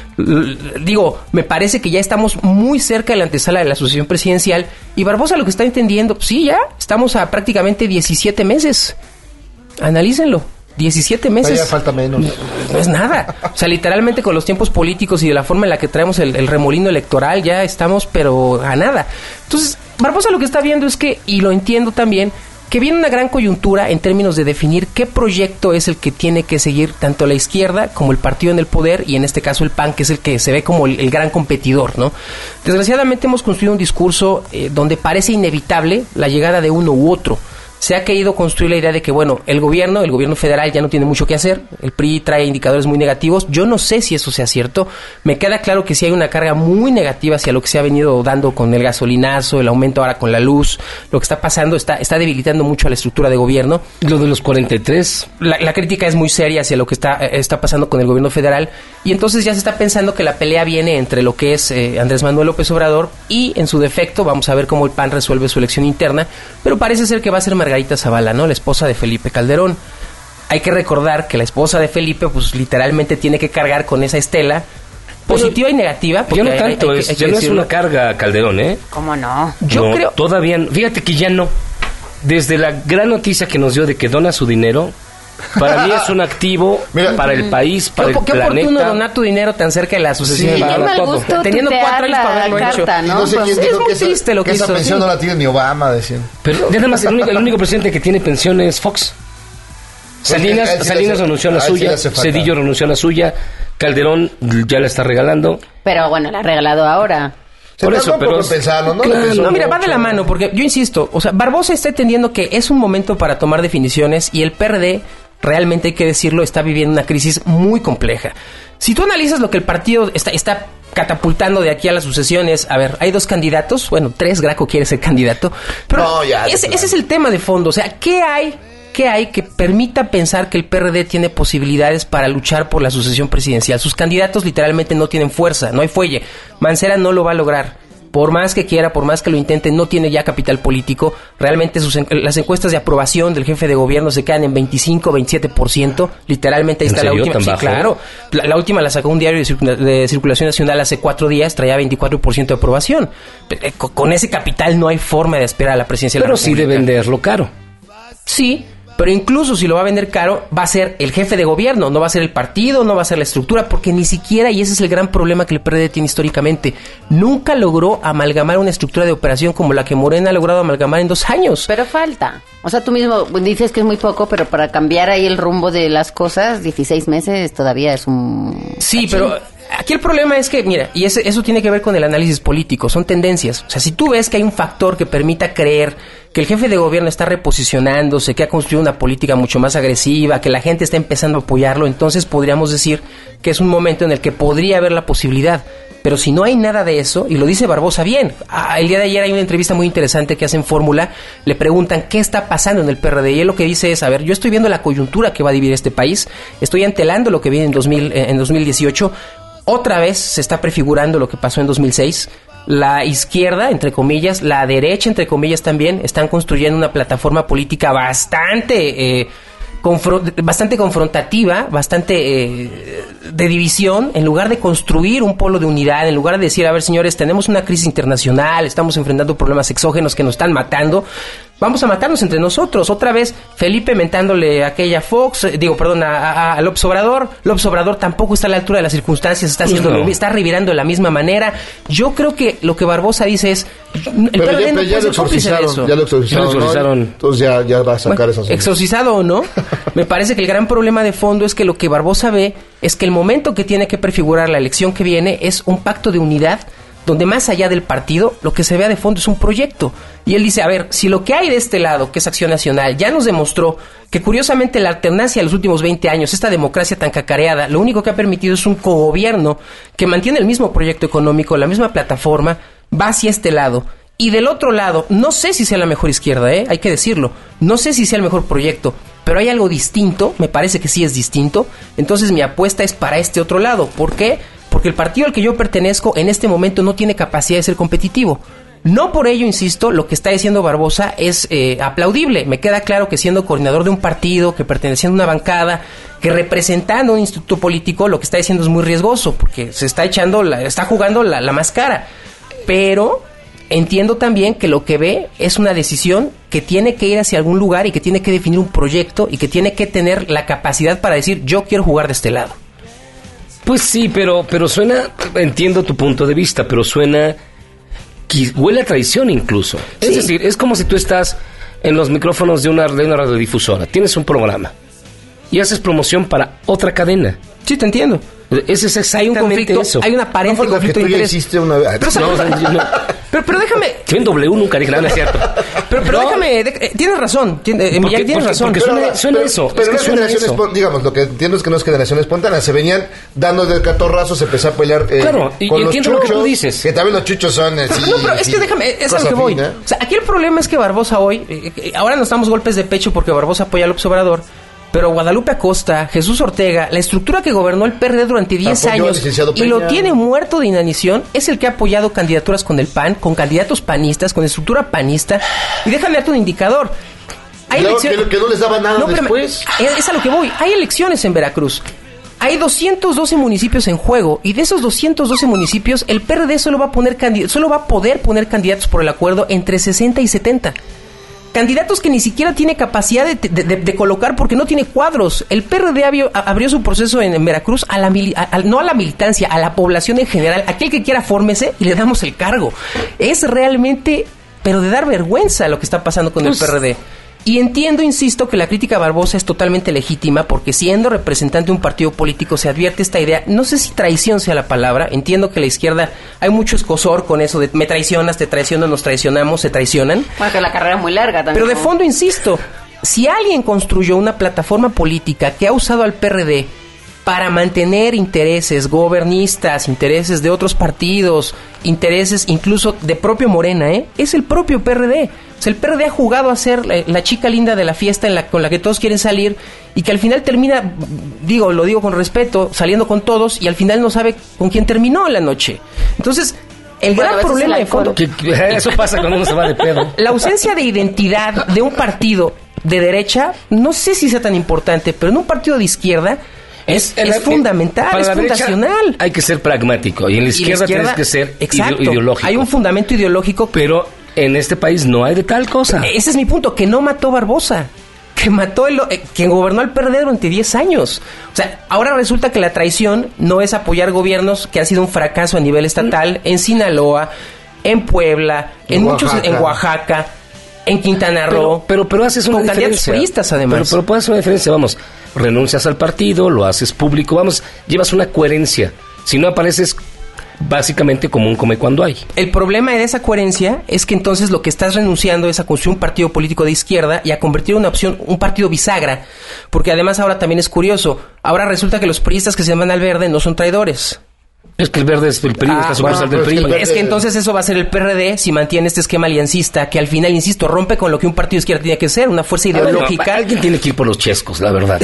L- digo, me parece que ya estamos muy cerca de la antesala de la sucesión presidencial, y Barbosa lo que está entendiendo, pues sí, ya estamos a prácticamente diecisiete meses. Analícenlo. diecisiete meses. Ya falta menos. No es nada. O sea, literalmente con los tiempos políticos y de la forma en la que traemos el, el remolino electoral, ya estamos, pero a nada. Entonces, Barbosa lo que está viendo es que, y lo entiendo también, que viene una gran coyuntura en términos de definir qué proyecto es el que tiene que seguir tanto la izquierda como el partido en el poder, y en este caso el P A N, que es el que se ve como el, el gran competidor, ¿no? Desgraciadamente hemos construido un discurso eh, donde parece inevitable la llegada de uno u otro. Se ha querido construir la idea de que, bueno, el gobierno, el gobierno federal ya no tiene mucho que hacer, el P R I trae indicadores muy negativos. Yo no sé si eso sea cierto. Me queda claro que sí hay una carga muy negativa hacia lo que se ha venido dando con el gasolinazo, el aumento ahora con la luz. Lo que está pasando está, está debilitando mucho a la estructura de gobierno. Lo de los cuarenta y tres. La, la crítica es muy seria hacia lo que está, está pasando con el gobierno federal, y entonces ya se está pensando que la pelea viene entre lo que es eh, Andrés Manuel López Obrador y, en su defecto, vamos a ver cómo el P A N resuelve su elección interna, pero parece ser que va a ser Margarita Zavala, ¿no? La esposa de Felipe Calderón. Hay que recordar que la esposa de Felipe, pues literalmente tiene que cargar con esa estela positiva y negativa. Ya no hay- tanto, hay- hay es, que ya no es decirlo. una carga Calderón, ¿eh? ¿Cómo no? Yo No, creo... Todavía, no. Fíjate que ya no. Desde la gran noticia que nos dio de que dona su dinero, para mí es un activo para el país, para Qué, el qué oportuno planeta. donar tu dinero tan cerca de la sucesión. Sí, para qué mal todo. gusto Teniendo tutear cuatro años para la haberlo carta, hecho. ¿no? Y no sé Pues quién es dijo muy que esa, triste lo que que esa hizo. pensión Sí. no la tiene ni Obama, decían. Pero nada más, el único, el único presidente que tiene pensión es Fox. Pues Salinas, a él sí le Salinas hace- renunció a la a él sí le suya, hace falta. Cedillo renunció a la suya, Calderón ya la está regalando. Pero bueno, la ha regalado ahora. Se Por eso, pero pensarlo, ¿no? Claro, no, mira, va de la mano, porque yo insisto, o sea, Barbosa está entendiendo que es un momento para tomar definiciones y el P R D, realmente hay que decirlo, está viviendo una crisis muy compleja. Si tú analizas lo que el partido está, está catapultando de aquí a las sucesiones, a ver, hay dos candidatos, bueno, tres, Graco quiere ser candidato, pero No, ya, ese, claro. ese es el tema de fondo, o sea, ¿qué hay? ¿Qué hay que permita pensar que el P R D tiene posibilidades para luchar por la sucesión presidencial? Sus candidatos literalmente no tienen fuerza, no hay fuelle. Mancera no lo va a lograr. Por más que quiera, por más que lo intente, no tiene ya capital político. Realmente sus en- las encuestas de aprobación del jefe de gobierno se quedan en veinticinco, veintisiete por ciento. Literalmente ahí ¿En está la serio? última. ¿Tan Sí, bajo? claro. La, la última la sacó un diario de, circula- de circulación nacional hace cuatro días, traía veinticuatro por ciento de aprobación. Eh, Con, con ese capital no hay forma de aspirar a la presidencia de la Pero sí de República. venderlo caro. Sí, pero incluso si lo va a vender caro, va a ser el jefe de gobierno, no va a ser el partido, no va a ser la estructura, porque ni siquiera, y ese es el gran problema que el P R D tiene históricamente, nunca logró amalgamar una estructura de operación como la que Morena ha logrado amalgamar en dos años. Pero falta. O sea, tú mismo dices que es muy poco, pero para cambiar ahí el rumbo de las cosas, dieciséis meses todavía es un... Sí, pero aquí el problema es que, mira, y ese, eso tiene que ver con el análisis político, son tendencias. O sea, si tú ves que hay un factor que permita creer que el jefe de gobierno está reposicionándose, que ha construido una política mucho más agresiva, que la gente está empezando a apoyarlo, entonces podríamos decir que es un momento en el que podría haber la posibilidad. Pero si no hay nada de eso, y lo dice Barbosa bien, ah, el día de ayer hay una entrevista muy interesante que hacen Fórmula, le preguntan qué está pasando en el P R D, y él lo que dice es, a ver, yo estoy viendo la coyuntura que va a vivir este país, estoy antelando lo que viene en, dos mil, eh, en dos mil dieciocho, otra vez se está prefigurando lo que pasó en dos mil seis, la izquierda, entre comillas, la derecha, entre comillas también, están construyendo una plataforma política bastante... Eh, Confro- bastante confrontativa, bastante eh, de división, en lugar de construir un polo de unidad, en lugar de decir, a ver, señores, tenemos una crisis internacional, estamos enfrentando problemas exógenos que nos están matando, vamos a matarnos entre nosotros. Otra vez, Felipe mentándole a aquella Fox, eh, digo, perdón, a, a, a López Obrador. López Obrador tampoco está a la altura de las circunstancias, está haciendo No. lo mi- está revirando de la misma manera. Yo creo que lo que Barbosa dice es, el Pero P R D ya, no pero ya puede lo ser cómplice de exorcizaron, eso. ya lo exorcizaron, Ya lo ¿no? exorcizaron. Entonces ya, ya va a sacar Bueno, esas... exorcizado o no, me parece que el gran problema de fondo es que lo que Barbosa ve es que el momento que tiene que prefigurar la elección que viene es un pacto de unidad donde más allá del partido, lo que se vea de fondo es un proyecto. Y él dice, a ver, si lo que hay de este lado, que es Acción Nacional, ya nos demostró que curiosamente la alternancia de los últimos veinte años, esta democracia tan cacareada, lo único que ha permitido es un cogobierno que mantiene el mismo proyecto económico, la misma plataforma, va hacia este lado. Y del otro lado, no sé si sea la mejor izquierda, ¿eh? Hay que decirlo. No sé si sea el mejor proyecto, pero hay algo distinto, me parece que sí es distinto. Entonces mi apuesta es para este otro lado. ¿Por qué? Porque el partido al que yo pertenezco en este momento no tiene capacidad de ser competitivo. No por ello, insisto, lo que está diciendo Barbosa es eh, aplaudible. Me queda claro que siendo coordinador de un partido, que perteneciendo a una bancada, que representando un instituto político, lo que está diciendo es muy riesgoso, porque se está echando, la, está jugando la, la más cara. Pero entiendo también que lo que ve es una decisión que tiene que ir hacia algún lugar y que tiene que definir un proyecto y que tiene que tener la capacidad para decir, yo quiero jugar de este lado. Pues sí, pero, pero suena, entiendo tu punto de vista, pero suena, qui- huele a traición incluso. Es Sí. decir, es como si tú estás en los micrófonos de una, de una radiodifusora, tienes un programa y haces promoción para otra cadena. Sí, te entiendo. Ese es Hay un exactamente conflicto, eso. hay un aparente No, porque conflicto de tú ya interés. hiciste una vez. Pero, No, o sea, yo no- pero, pero déjame, Yo en W nunca dije nada, no es cierto. pero, pero No, déjame, de- eh, tienes razón, tiene- eh, Porque- Miyagi, tienes porque- razón. porque Pero, suena- suena pero- eso, Pero es que no es suena generación eso. espon- digamos, lo que entiendo es que no es generación espontánea. Se venían dando de catorrazos, se empezó a pelear eh, Claro, y- con y los entiendo lo que chuchos. tú dices. Que también los chuchos son así. No, pero es que sí, déjame, es a lo cosa que voy. fina. O sea, aquí el problema es que Barbosa hoy, eh, eh, ahora nos damos golpes de pecho porque Barbosa apoya a López Obrador, pero Guadalupe Acosta, Jesús Ortega, la estructura que gobernó el P R D durante diez Apoyó al años licenciado y lo Peña. tiene muerto de inanición, es el que ha apoyado candidaturas con el P A N, con candidatos panistas, con estructura panista. Y déjame darte un indicador. Hay Claro, elecciones- que, que no les daba nada No, espérame, después. es, es a lo que voy. Hay elecciones en Veracruz. Hay doscientos doce municipios en juego y de esos doscientos doce municipios el P R D solo va a poner candid- solo va a poder poner candidatos por el acuerdo entre sesenta y setenta. Candidatos que ni siquiera tiene capacidad de, de- de- de colocar porque no tiene cuadros. El P R D abrió, a- abrió su proceso en, en Veracruz a la mili- a- a- no a la militancia, a la población en general. Aquel que quiera fórmese y le damos el cargo. Es realmente, pero de dar vergüenza lo que está pasando con Pues, el P R D. Y entiendo, insisto, que la crítica a Barbosa es totalmente legítima porque siendo representante de un partido político se advierte esta idea, no sé si traición sea la palabra, entiendo que la izquierda hay mucho escozor con eso de me traicionas, te traiciono, nos traicionamos, se traicionan. Bueno, que la carrera es muy larga también. Pero de ¿no? fondo, insisto, si alguien construyó una plataforma política que ha usado al P R D para mantener intereses gobernistas, intereses de otros partidos, intereses incluso de propio Morena, ¿eh? es el propio P R D. O sea, el P R D ha jugado a ser la, la chica linda de la fiesta en la, con la que todos quieren salir y que al final termina, digo, lo digo con respeto, saliendo con todos y al final no sabe con quién terminó la noche. Entonces, el Bueno, a gran veces problema el de fondo... Que- que eso pasa cuando uno se va de pedo. La ausencia de identidad de un partido de derecha, no sé si sea tan importante, pero en un partido de izquierda es, En es la- fundamental, para es la derecha fundacional. Hay que ser pragmático y en la Y izquierda, tienes que ser exacto, ideo- ideológico. hay un fundamento ideológico. Pero en este país no hay de tal cosa. Ese es mi punto, que no mató Barbosa, que mató el, eh, quien gobernó al P R D durante diez años. O sea, ahora resulta que la traición no es apoyar gobiernos que han sido un fracaso a nivel estatal en Sinaloa, en Puebla, en, En muchos Oaxaca. en Oaxaca, en Quintana Roo. Pero, pero, pero haces una con candidatos diferencia. priistas, además. Pero, pero puedes hacer una diferencia, vamos. Renuncias al partido, lo haces público, vamos, llevas una coherencia. Si no apareces básicamente como un come cuando hay. El problema de esa coherencia es que entonces lo que estás renunciando es a construir un partido político de izquierda y a convertir una opción, un partido bisagra. Porque además ahora también es curioso. Ahora resulta que los priistas que se llaman al verde no son traidores. Es que el verde es el P R I, Ah, está sucursal bueno, del P R I. es que entonces eso va a ser el P R D si mantiene este esquema aliancista que al final, insisto, rompe con lo que un partido de izquierda tiene que ser, una fuerza ideológica. Bueno, alguien tiene que ir por los chescos, la verdad.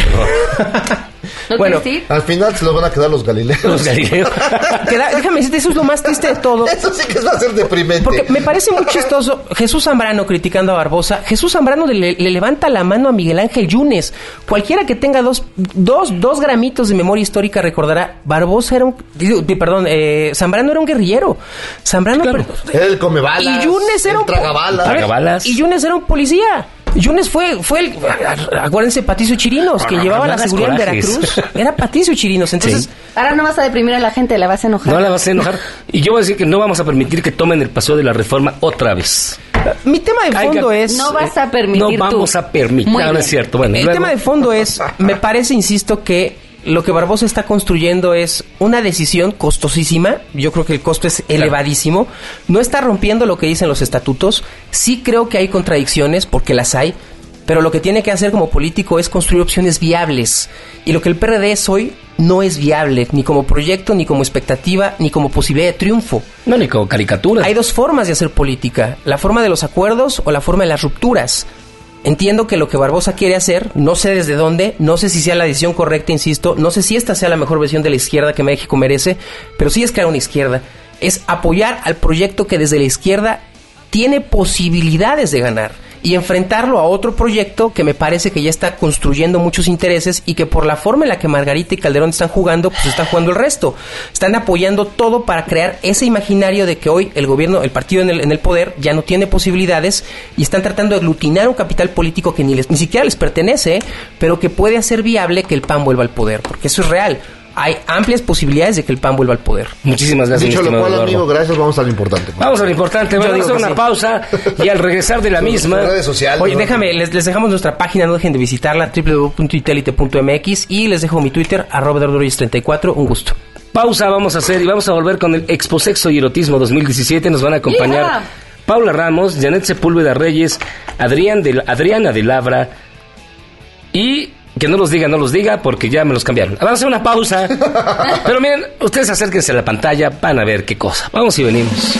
¿no? ¿No Bueno, quieres ir? Al final se los van a quedar los galileos. Los galileos. Queda- déjame decirte, eso es lo más triste de todo. Eso sí que va a ser deprimente. Porque me parece muy chistoso Jesús Zambrano criticando a Barbosa. Jesús Zambrano le, le levanta la mano a Miguel Ángel Yunes. Cualquiera que tenga dos, dos, dos gramitos de memoria histórica recordará, Barbosa era un... digo, di- perdón, eh, Zambrano era un guerrillero. Zambrano... Claro. per- Él come balas. Y Yunes era él un... traga balas. A ver, Tragabalas. Y Yunes era un policía. Yunes fue, fue el... Acuérdense, Patricio Chirinos, que Ah, llevaba no la hagas seguridad en corajes. Veracruz. Era Patricio Chirinos. Entonces... Sí. Ahora no vas a deprimir a la gente, la vas a enojar. No la vas a enojar. Y yo voy a decir que no vamos a permitir que tomen el paseo de la reforma otra vez. Mi tema de fondo Hay que- es... No vas a permitir No tú. vamos a permitir. Muy No, no bien. es cierto. Bueno, El luego- tema de fondo es, me parece, insisto, que lo que Barbosa está construyendo es una decisión costosísima. Yo creo que el costo es elevadísimo. No está rompiendo lo que dicen los estatutos. Sí creo que hay contradicciones, porque las hay. Pero lo que tiene que hacer como político es construir opciones viables. Y lo que el P R D es hoy no es viable, ni como proyecto, ni como expectativa, ni como posibilidad de triunfo. No, ni como caricatura. Hay dos formas de hacer política, la forma de los acuerdos o la forma de las rupturas. Entiendo que lo que Barbosa quiere hacer, no sé desde dónde, no sé si sea la decisión correcta, insisto, no sé si esta sea la mejor versión de la izquierda que México merece, pero sí es crear una izquierda, es apoyar al proyecto que desde la izquierda tiene posibilidades de ganar y enfrentarlo a otro proyecto que me parece que ya está construyendo muchos intereses y que por la forma en la que Margarita y Calderón están jugando, pues están jugando el resto. Están apoyando todo para crear ese imaginario de que hoy el gobierno, el partido en el, en el poder ya no tiene posibilidades y están tratando de aglutinar un capital político que ni, les, ni siquiera les pertenece, ¿eh? Pero que puede hacer viable que el P A N vuelva al poder, porque eso es real. Hay amplias posibilidades de que el P A N vuelva al poder. Muchísimas gracias. Dicho mi lo estimado cual, Eduardo. amigo, gracias. Vamos a lo importante. Vamos a lo importante. Vamos a digo hacer que una sí. pausa y al regresar de la misma. Redes sociales. Oye, ¿no? déjame, les, les dejamos nuestra página, no dejen de visitarla, doble u doble u doble u punto itelite punto m x y les dejo mi Twitter, arroba treinta y cuatro, un gusto. Pausa vamos a hacer y vamos a volver con el Exposexo y Erotismo dos mil diecisiete. Nos van a acompañar ¡Hija! Paula Ramos, Janet Sepúlveda Reyes, Adrián de, Adriana de Labra y... Que no los diga, no los diga, porque ya me los cambiaron. Vamos a hacer una pausa. Pero miren, ustedes acérquense a la pantalla, van a ver qué cosa. Vamos y venimos.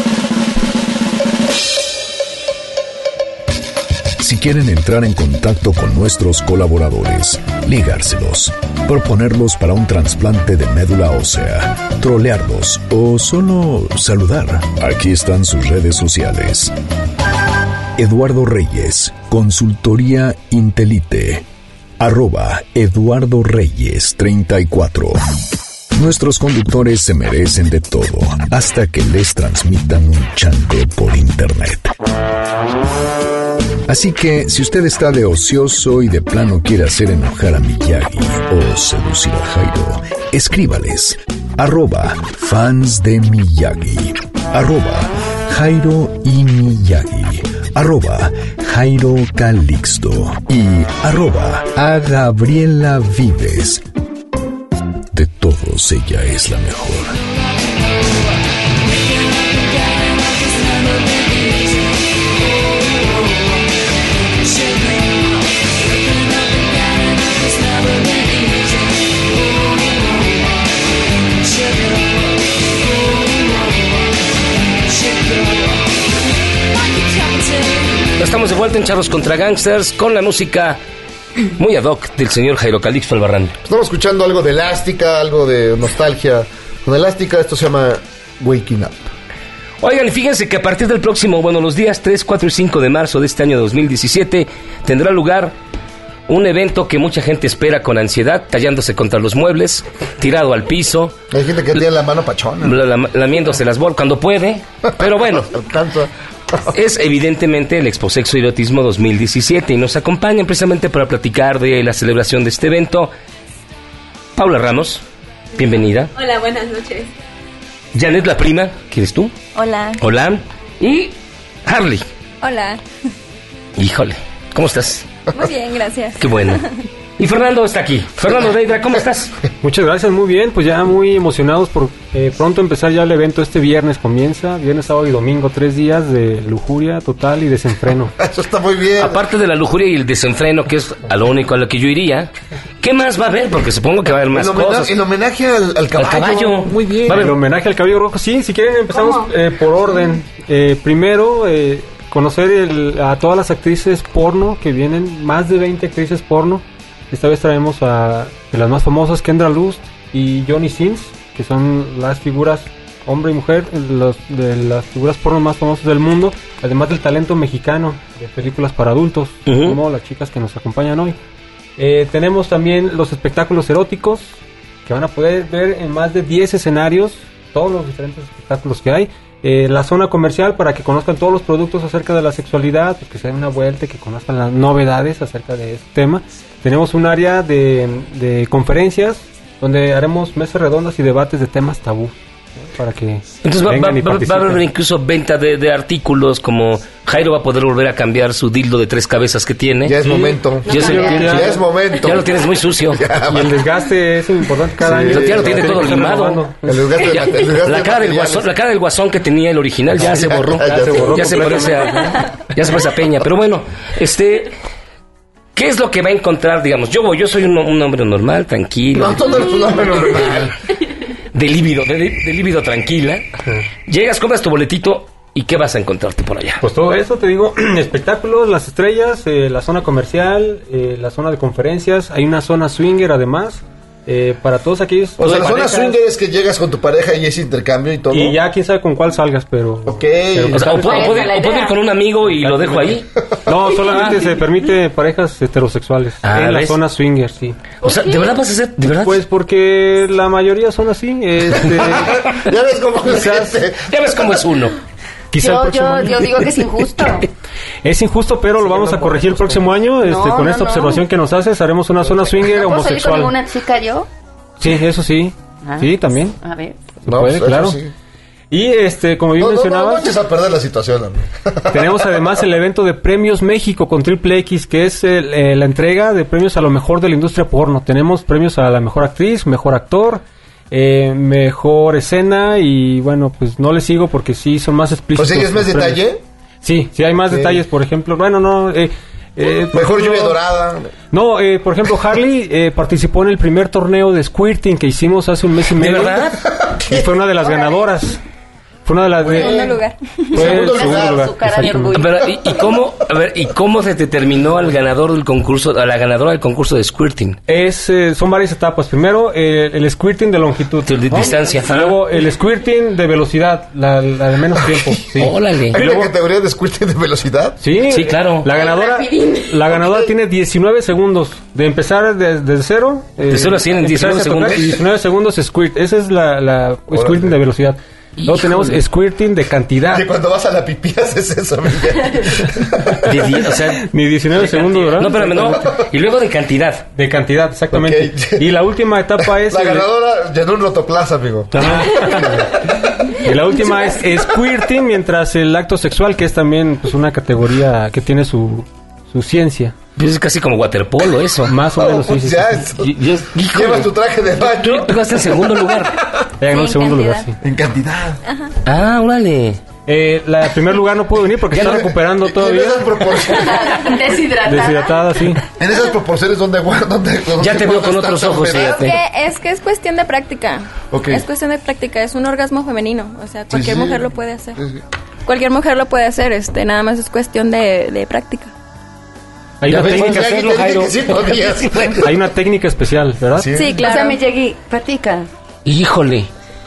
Si quieren entrar en contacto con nuestros colaboradores, ligárselos, proponerlos para un trasplante de médula ósea, trolearlos o solo saludar, aquí están sus redes sociales. Eduardo Reyes, Consultoría Intelite. Arroba Eduardo Reyes treinta y cuatro. Nuestros conductores se merecen de todo, hasta que les transmitan un chante por internet. Así que, si usted está de ocioso y de plano quiere hacer enojar a Miyagi o seducir a Jairo, escríbales. Arroba fans de Miyagi. Arroba Jairo y Miyagi. arroba Jairo Calixto y arroba a Gabriela Vives. De todos ella es la mejor. Estamos de vuelta en Charros contra Gangsters con la música muy ad hoc del señor Jairo Calixto Albarrán. Estamos escuchando algo de Elástica, algo de nostalgia. Con Elástica esto se llama Waking Up. Oigan, y fíjense que a partir del próximo, bueno, los días tres, cuatro y cinco de marzo de este año dos mil diecisiete tendrá lugar un evento que mucha gente espera con ansiedad, tallándose contra los muebles, tirado al piso. Hay gente que tiene la mano pachona. La, la, lamiéndose las bolas cuando puede, pero bueno. Es evidentemente el Expo Sexo y Erotismo dos mil diecisiete y nos acompañan precisamente para platicar de la celebración de este evento Paula Ramos, bienvenida. Hola, buenas noches. Janet la prima, ¿quién eres tú? Hola. Hola. Y Harley. Hola. Híjole, ¿cómo estás? Muy bien, gracias. Qué bueno. Y Fernando está aquí. Fernando Deidra, ¿cómo estás? Muchas gracias, muy bien. Pues ya muy emocionados por eh, pronto empezar ya el evento. Este viernes comienza, viernes, sábado y domingo, tres días de lujuria total y desenfreno. Eso está muy bien. Aparte de la lujuria y el desenfreno, que es a lo único a lo que yo iría, ¿qué más va a haber? Porque supongo que va a haber más el cosas. En homenaje al, al caballo. Al caballo. Muy bien. ¿Va a haber? El homenaje al caballo rojo. Sí, si quieren empezamos eh, por orden. Eh, primero, eh, conocer el, a todas las actrices porno que vienen, más de veinte actrices porno. Esta vez traemos a de las más famosas, Kendra Lust y Johnny Sins, que son las figuras hombre y mujer, los, de las figuras porno más famosas del mundo, además del talento mexicano de películas para adultos, uh-huh. como las chicas que nos acompañan hoy. Eh, tenemos también los espectáculos eróticos, que van a poder ver en más de diez escenarios, todos los diferentes espectáculos que hay. Eh, la zona comercial para que conozcan todos los productos acerca de la sexualidad, que se den una vuelta y que conozcan las novedades acerca de este tema. Tenemos un área de, de conferencias donde haremos mesas redondas y debates de temas tabú, ¿no? Para que entonces va, va, va, va a haber incluso venta de, de artículos, como Jairo va a poder volver a cambiar su dildo de tres cabezas que tiene. Ya es sí. momento. Ya, se, ya, ya, ya es momento. Ya lo tienes muy sucio. Ya, y el desgaste es importante cada sí, año. Ya lo tiene todo limado. El desgaste, ya, el desgaste la, cara del guasón, la cara del guasón que tenía el original ya se borró. Ya, ya se, borró ya se parece a, ya se parece a Peña. Pero bueno, este... ¿qué es lo que va a encontrar, digamos? Yo voy, yo soy un, un hombre normal, tranquilo. No, todo es un hombre normal. De líbido, de, de líbido tranquila. Llegas, compras tu boletito y ¿qué vas a encontrarte por allá? Pues todo eso, te digo, espectáculos, las estrellas, eh, la zona comercial, eh, la zona de conferencias, hay una zona swinger además. Eh, para todos aquellos. O sea, la zona swinger es que llegas con tu pareja y ese intercambio y todo. Y ya quién sabe con cuál salgas, pero. Ok. Pero, o, sea, o, puedo, o, puedo, o puedo ir con un amigo y lo dejo ahí. No, solamente se permite parejas heterosexuales. Ah, en ¿ves? la zona swinger, sí. O sea, ¿de verdad vas a hacer? ¿De verdad? Pues porque la mayoría son así. Este, ya ves cómo quizás, ya ves cómo es uno. Yo, yo, yo digo que es injusto. Es injusto, pero sí, lo vamos no a corregir el próximo año. Este, no, con no, esta no. observación que nos haces, haremos una zona swinger ¿No homosexual. ¿Puedo salir con una chica yo? Sí, eso sí. Ah, sí, también. A ver. Se no, puede, pues claro. Sí. Y este, como bien no, mencionabas, no, no, no eches a perder la situación, hombre. Tenemos además el evento de Premios México con Triple X, que es el, eh, la entrega de premios a lo mejor de la industria porno. Tenemos premios a la mejor actriz, mejor actor, eh, mejor escena y bueno, pues no le sigo porque sí son más explícitos. ¿Pues sigues más detalle? Sí, sí hay más sí. detalles, por ejemplo, bueno, no... Eh, Eh, Mejor ejemplo, lluvia dorada. No, eh, por ejemplo, Harley eh, participó en el primer torneo de squirting que hicimos hace un mes y medio. ¿De verdad? Y fue una de las ganadoras. Fue una de las... De, segundo lugar. Fue segundo lugar. lugar. Su cara de orgullo. Pero, ¿y, y cómo, a ver, ¿y cómo se determinó al ganador del concurso, a la ganadora del concurso de squirting? Es, eh, son varias etapas. Primero, eh, el squirting de longitud. De, de ¿no? distancia. Y luego, el squirting de velocidad, la, la de menos tiempo. Sí. Órale. ¿Hay luego, una categoría de squirting de velocidad? Sí. Sí, claro. La ganadora, la ganadora tiene diecinueve segundos. De empezar desde de cero. Eh, de cero a cien en diecinueve segundos. Y diecinueve segundos squirt. Esa es la, la squirting de velocidad. Luego tenemos squirting de cantidad. Que cuando vas a la pipí haces eso, Miguel. De die- o sea, Ni diecinueve segundos, ¿verdad? no, espérame, no. Y luego de cantidad. De cantidad, exactamente. Ok. Y la última etapa es... La el- ganadora llenó un rotoclasa, amigo. Y la última es squirting, mientras el acto sexual, que es también pues una categoría que tiene su, su ciencia. Pues es casi como waterpolo eso. Más o menos, sí, sí, sí. Ya, es- Y- y es- híjole. llevas tu traje de baño. Tú vas en segundo lugar. Ella ganó el Sí, segundo en lugar, sí. En cantidad. Ah, órale. Eh, la primer lugar no pudo venir porque Ya está no- recuperando En todavía. esas proporciones, Deshidratada. Deshidratada, sí. en esas proporciones donde guardan. Ya te veo con otros ojos, fíjate. Que es que es cuestión de práctica. Ok. Es cuestión de práctica, es un orgasmo femenino, o sea, cualquier sí. mujer lo puede hacer. Sí, sí. Cualquier mujer lo puede hacer, este, nada más es cuestión de, de práctica. Hay Ya una, ves, técnica, Ya que hacerlo, te dije Jairo. que sí podías. hay una técnica especial, ¿verdad? Sí. Sí, claro. O sea, mi Yagi, platica. Híjole.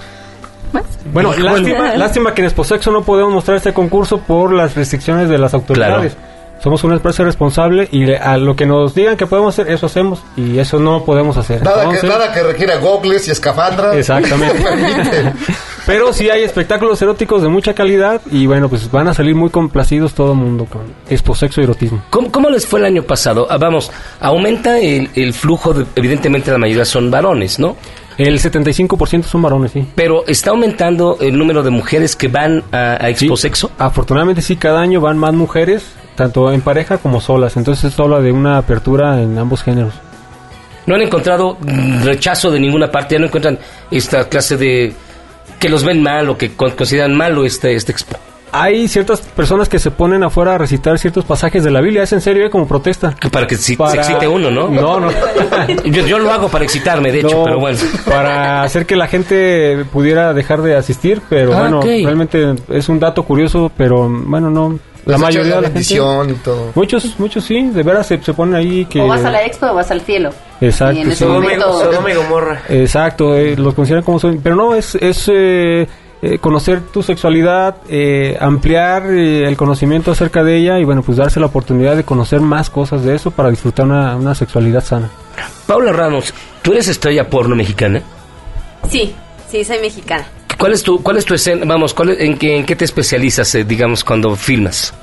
Bueno, Híjole. lástima, lástima que en Exposexo no podemos mostrar este concurso por las restricciones de las autoridades. Somos una empresa responsable y le- a lo que nos digan que podemos hacer, eso hacemos. Y eso no podemos hacer. Nada que, Entonces, nada que requiera gogles y escafandra. Exactamente. Permite. Pero sí hay espectáculos eróticos de mucha calidad y bueno, pues van a salir muy complacidos todo el mundo con Exposexo y erotismo. ¿Cómo, cómo les fue el año pasado? Ah, vamos, aumenta el, el flujo, de, evidentemente la mayoría son varones, ¿no? El setenta y cinco por ciento son varones, sí. Pero está aumentando el número de mujeres que van a, a Exposexo. Afortunadamente sí, cada año van más mujeres, tanto en pareja como solas. Entonces esto habla de una apertura en ambos géneros. No han encontrado mm, rechazo de ninguna parte, ya no encuentran esta clase de... que los ven mal o que con- consideran malo este, este expo. Hay ciertas personas que se ponen afuera a recitar ciertos pasajes de la Biblia, es en serio, ¿eh? Como protesta. Que para que si- Para- se excite uno, ¿no? No, no. Yo, yo lo hago para excitarme, de hecho, No, pero bueno. Para hacer que la gente pudiera dejar de asistir, pero Ah, bueno, ok. realmente es un dato curioso, pero bueno, no. La Les mayoría echan de la la gente. bendición y todo. Muchos, muchos sí, de veras se, se ponen ahí que. O vas a la expo o vas al cielo. Exacto, Y en ese sí. momento... Sodoma y Gomorra. Exacto, eh, los consideran como son, pero no, es, es eh, eh, conocer tu sexualidad, eh, ampliar eh, el conocimiento acerca de ella y bueno, pues darse la oportunidad de conocer más cosas de eso para disfrutar una, una sexualidad sana. Paula Ramos, tú eres estrella porno mexicana. Sí, sí, soy mexicana. ¿Cuál es tu, cuál es tu escena? Vamos, ¿cuál es- en, qué, ¿en qué te especializas, eh, digamos, cuando filmas?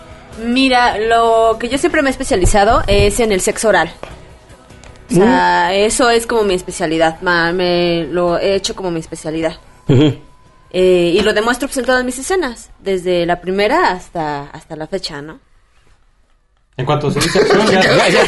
Mira, lo que yo siempre me he especializado es en el sexo oral. O sea, eso es como mi especialidad. Ma- me lo he hecho como mi especialidad. Ujú. Eh, y lo demuestro pues, en todas mis escenas, desde la primera hasta, hasta la fecha, ¿no? En cuanto se dice acción, ya- Ya, ya, ya.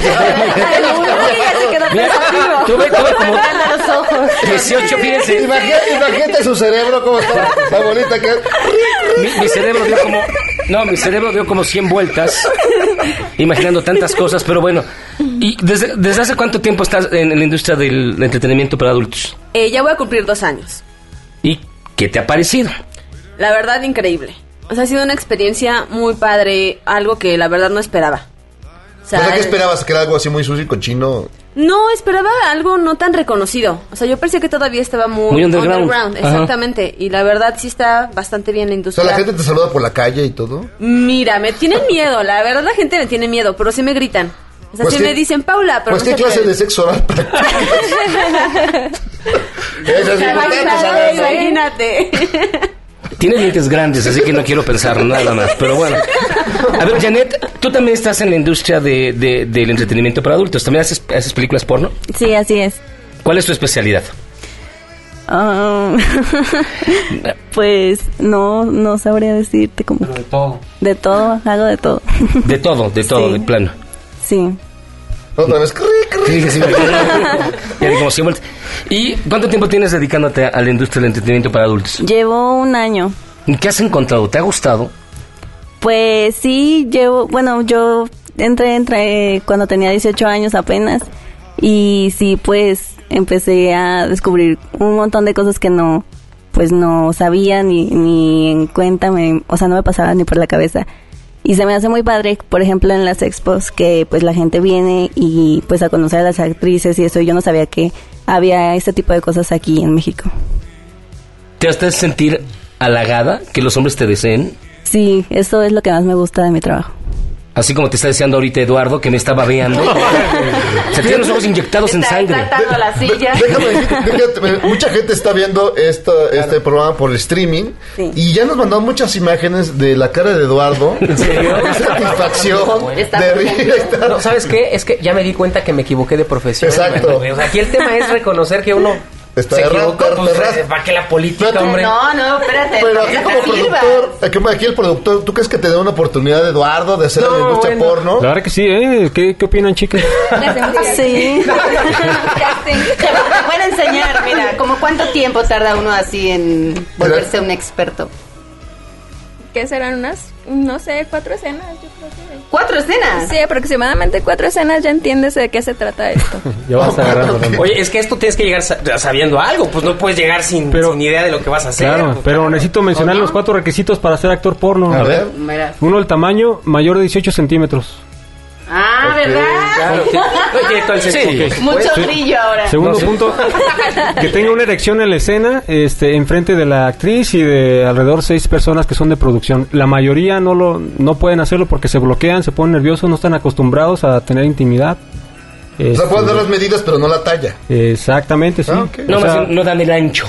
Mira, tuve, tuve como los ojos. dieciocho, fíjense. Imagínate, imagínate su cerebro como está, la bonita que es. Mi, mi cerebro dio como... No, mi cerebro dio como cien vueltas, imaginando tantas cosas, pero bueno. ¿Y desde, desde hace cuánto tiempo estás en, en la industria del entretenimiento para adultos? Eh, ya voy a cumplir dos años. ¿Y qué te ha parecido? La verdad, increíble. O sea, ha sido una experiencia muy padre, algo que la verdad no esperaba. O O sea, sea, ¿qué esperabas? ¿Que era algo así muy sucio y cochino? no esperaba algo no tan reconocido. O sea, yo pensé que todavía estaba muy, Muy underground. Ajá. Exactamente. Y la verdad sí está bastante bien la O sea, industria. la gente te saluda por la calle y todo. Mira, me tienen miedo. La verdad la gente me tiene miedo, pero sí me gritan. O sea, Pues sí qué- me dicen, Paula, pero Pues no qué se clase atreven. de sexo oral practicas? Eso es importante saberlo. Imagínate. Tienes dientes grandes, así que no quiero pensar nada más, pero bueno. A ver, Janet, tú también estás en la industria de, de- del entretenimiento para adultos. ¿También haces, haces películas porno? Sí, así es. ¿Cuál es tu especialidad? Ah, pues no, no sabría decirte cómo. de todo. De todo, hago de todo. De todo, de todo, Sí. de plano. Sí. Otra vez. Sí, sí, sí. Ya di como cien vueltas. ¿Y cuánto tiempo tienes dedicándote a la industria del entretenimiento para adultos? Llevo un año. ¿Y qué has encontrado? ¿Te ha gustado? Pues sí, llevo, bueno, yo entré, entré cuando tenía dieciocho años apenas y sí, pues empecé a descubrir un montón de cosas que no, pues no sabía ni, ni en cuenta, me, o sea, no me pasaba ni por la cabeza. Y se me hace muy padre, por ejemplo, en las expos, que pues la gente viene y pues a conocer a las actrices y eso, y yo no sabía que había este tipo de cosas aquí en México. ¿Te haces sentir halagada que los hombres te deseen? Sí, eso es lo que más me gusta de mi trabajo. Así como te está deseando ahorita Eduardo, que me está babeando. Se tiene los ojos inyectados en sangre. Está la silla. Déjame decirte, déjate, mucha gente está viendo esta, este programa por streaming Sí. y ya nos mandaron muchas imágenes de la cara de Eduardo. ¿En serio? De satisfacción. Está de muy risa. Está- No, ¿sabes qué? Es que ya me di cuenta que me equivoqué de profesión. Exacto. hermano. O sea, aquí el tema es reconocer que uno Está se errado, equivocó. te- Pues, te ras- ¿para qué la política, Pero tú- hombre? No, no, espérate. Pero aquí no como te sirvas. productor, aquí, aquí el productor, ¿tú crees que te da una oportunidad, Eduardo, de hacer No, la industria bueno. porno? La verdad que sí, ¿eh? ¿Qué, qué opinan, chicas? Sí. Te voy a enseñar, mira, como cuánto tiempo tarda uno así en volverse un experto. ¿Qué serán unas, no sé, cuatro escenas? Yo creo que... ¿Cuatro escenas? Sí, aproximadamente cuatro escenas, ya entiendes de qué se trata esto. Ya vas agarrando. ¿no? Oye, es que esto tienes que llegar sa- sabiendo algo. Pues no puedes llegar sin, Pero- sin idea de lo que vas a hacer. Claro, Pues, pero necesito mencionar los cuatro requisitos para ser actor porno. A ver. Mira. Uno, el tamaño mayor de dieciocho centímetros. Ah, Ok, ¿verdad? Claro, que- no tiene todo el sentido. Sí. Mucho Sí. brillo ahora. Segundo No, sí. punto, que tenga una erección en la escena, este, enfrente de la actriz y de alrededor seis personas que son de producción. La mayoría no lo, no pueden hacerlo porque se bloquean, se ponen nerviosos, no están acostumbrados a tener intimidad. O sea, Este, puedes dar las medidas, pero no la talla. Exactamente, sí. Ah, ok. No, O sea, más bien, no dan el ancho.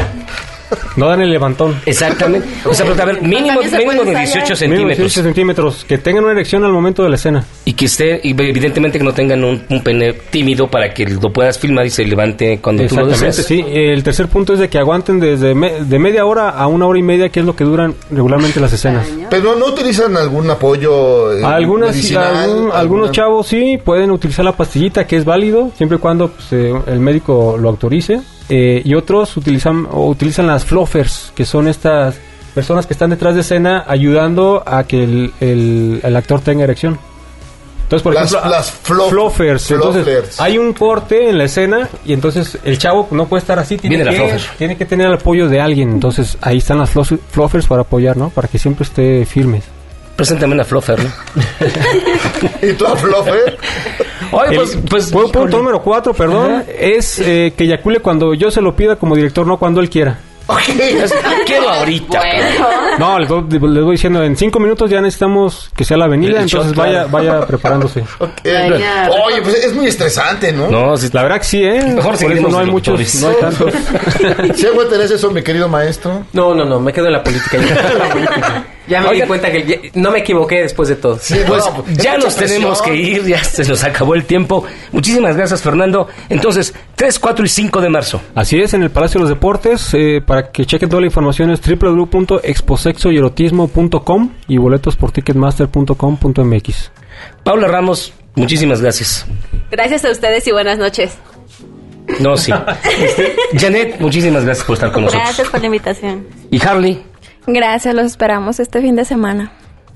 no dan el levantón. Exactamente. O sea, pero a ver, mínimo, También se mínimo puede de ensayar. dieciocho Mínimo dieciocho centímetros. centímetros, que tengan una erección al momento de la escena. Y que esté, y evidentemente que no tengan un, un pene tímido para que lo puedas filmar y se levante cuando tú lo Exactamente, deseas. sí. El tercer punto es de que aguanten desde me- de media hora a una hora y media, que es lo que duran regularmente las escenas. Pero no utilizan algún apoyo eh, Algunas, medicinal, algún- alguna- algunos chavos sí pueden utilizar la pastillita, que es válido, siempre y cuando pues, eh, el médico lo autorice. Eh, y otros utilizan o utilizan las fluffers, que son estas personas que están detrás de escena ayudando a que el, el- el actor tenga erección. Entonces, por Las- ejemplo, las flo- fluffers. Entonces, fluffers. hay un corte en la escena y entonces el chavo no puede estar así, tiene, Viene la que, fluffer. tiene que tener el apoyo de alguien. Entonces, ahí están las flu- fluffers para apoyar, ¿no? Para que siempre esté firme. Preséntame una fluffer, ¿no? ¿Y tú a Fluffer? Oye, El pues, pues pu- punto híjole. número cuatro, perdón, Ajá. es eh, que eyacule cuando yo se lo pida como director, no cuando él quiera. Quiero ahorita. No, les voy, les voy diciendo, en cinco minutos ya necesitamos que sea la avenida, El shot, entonces vaya, claro. vaya preparándose. Eh, Oye, pues es muy estresante, ¿no? No, sí, La verdad que sí, ¿eh? Mejor Por seguiremos eso no hay de muchos, doctores. no hay tantos. ¿Sí aguantas eso, mi querido maestro? No, no, no, me quedo en la política. Ya, ya me di cuenta que ya- no me equivoqué después de todo. Sí, Pues no, ya mucha nos tenemos presión. que ir, ya se nos acabó el tiempo. Muchísimas gracias, Fernando. Entonces, tres, cuatro y cinco de marzo. Así es, en el Palacio de los Deportes, eh, para que chequen toda la información es doble u doble u doble u punto exposexo y erotismo punto com y boletos por ticketmaster punto com punto m x. Paula Ramos, muchísimas gracias. Gracias a ustedes y buenas noches. No, sí. Este, Janet, muchísimas gracias por estar con nosotros. Gracias por la invitación. Y Harley. Gracias, los esperamos este fin de semana.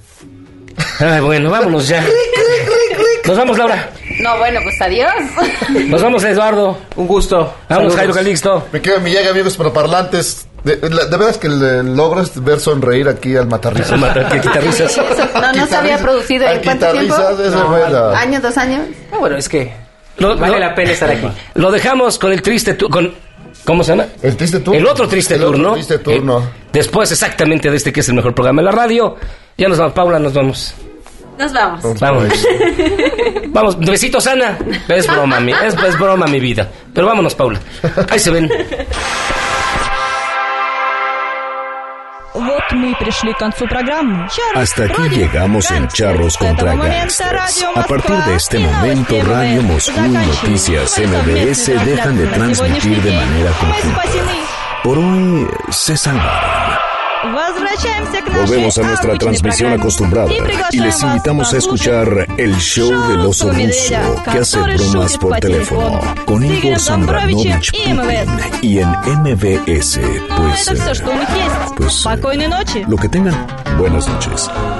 Ay, bueno, vámonos ya. Nos vamos, Laura. No, bueno, pues adiós. Nos vamos, Eduardo. Un gusto. Vamos, Saludos. Jairo Calixto. Me quedo mi llega, amigos parlantes. De, la- de verdad es que el, el logro es ver sonreír aquí al matarrisas. Al matar- que quita risas. No, no se había producido en Al cuánto tiempo. quitarrisas, eso fue la- ¿Años, dos años? Ah, bueno, es que Lo- vale lo- la pena estar aquí. Lo dejamos con el triste tu- con ¿cómo se llama? El triste turno. El otro triste El otro turno. triste turno. Eh, después exactamente de este que es el mejor programa de la radio. Ya nos vamos, Paula, nos vamos. Nos vamos. Vámonos. Vamos, besitos, Ana. Es broma, mi, es, es broma mi vida. Pero vámonos, Paula. Ahí se ven. Вот мы пришли к концу программы. Hasta aquí llegamos en Charros contra Gangsters. A partir de este momento, Radio Moscú y Noticias M B S dejan de transmitir de manera conjunta. Por hoy se salvaron. Volvemos a nuestra transmisión acostumbrada y les invitamos a escuchar el show del oso ruso que hace bromas por teléfono con Igor Zambranovich Putin y en M B S, pues, Это все, что у них есть. pues Спокойной ночи. lo que tengan. Buenas noches.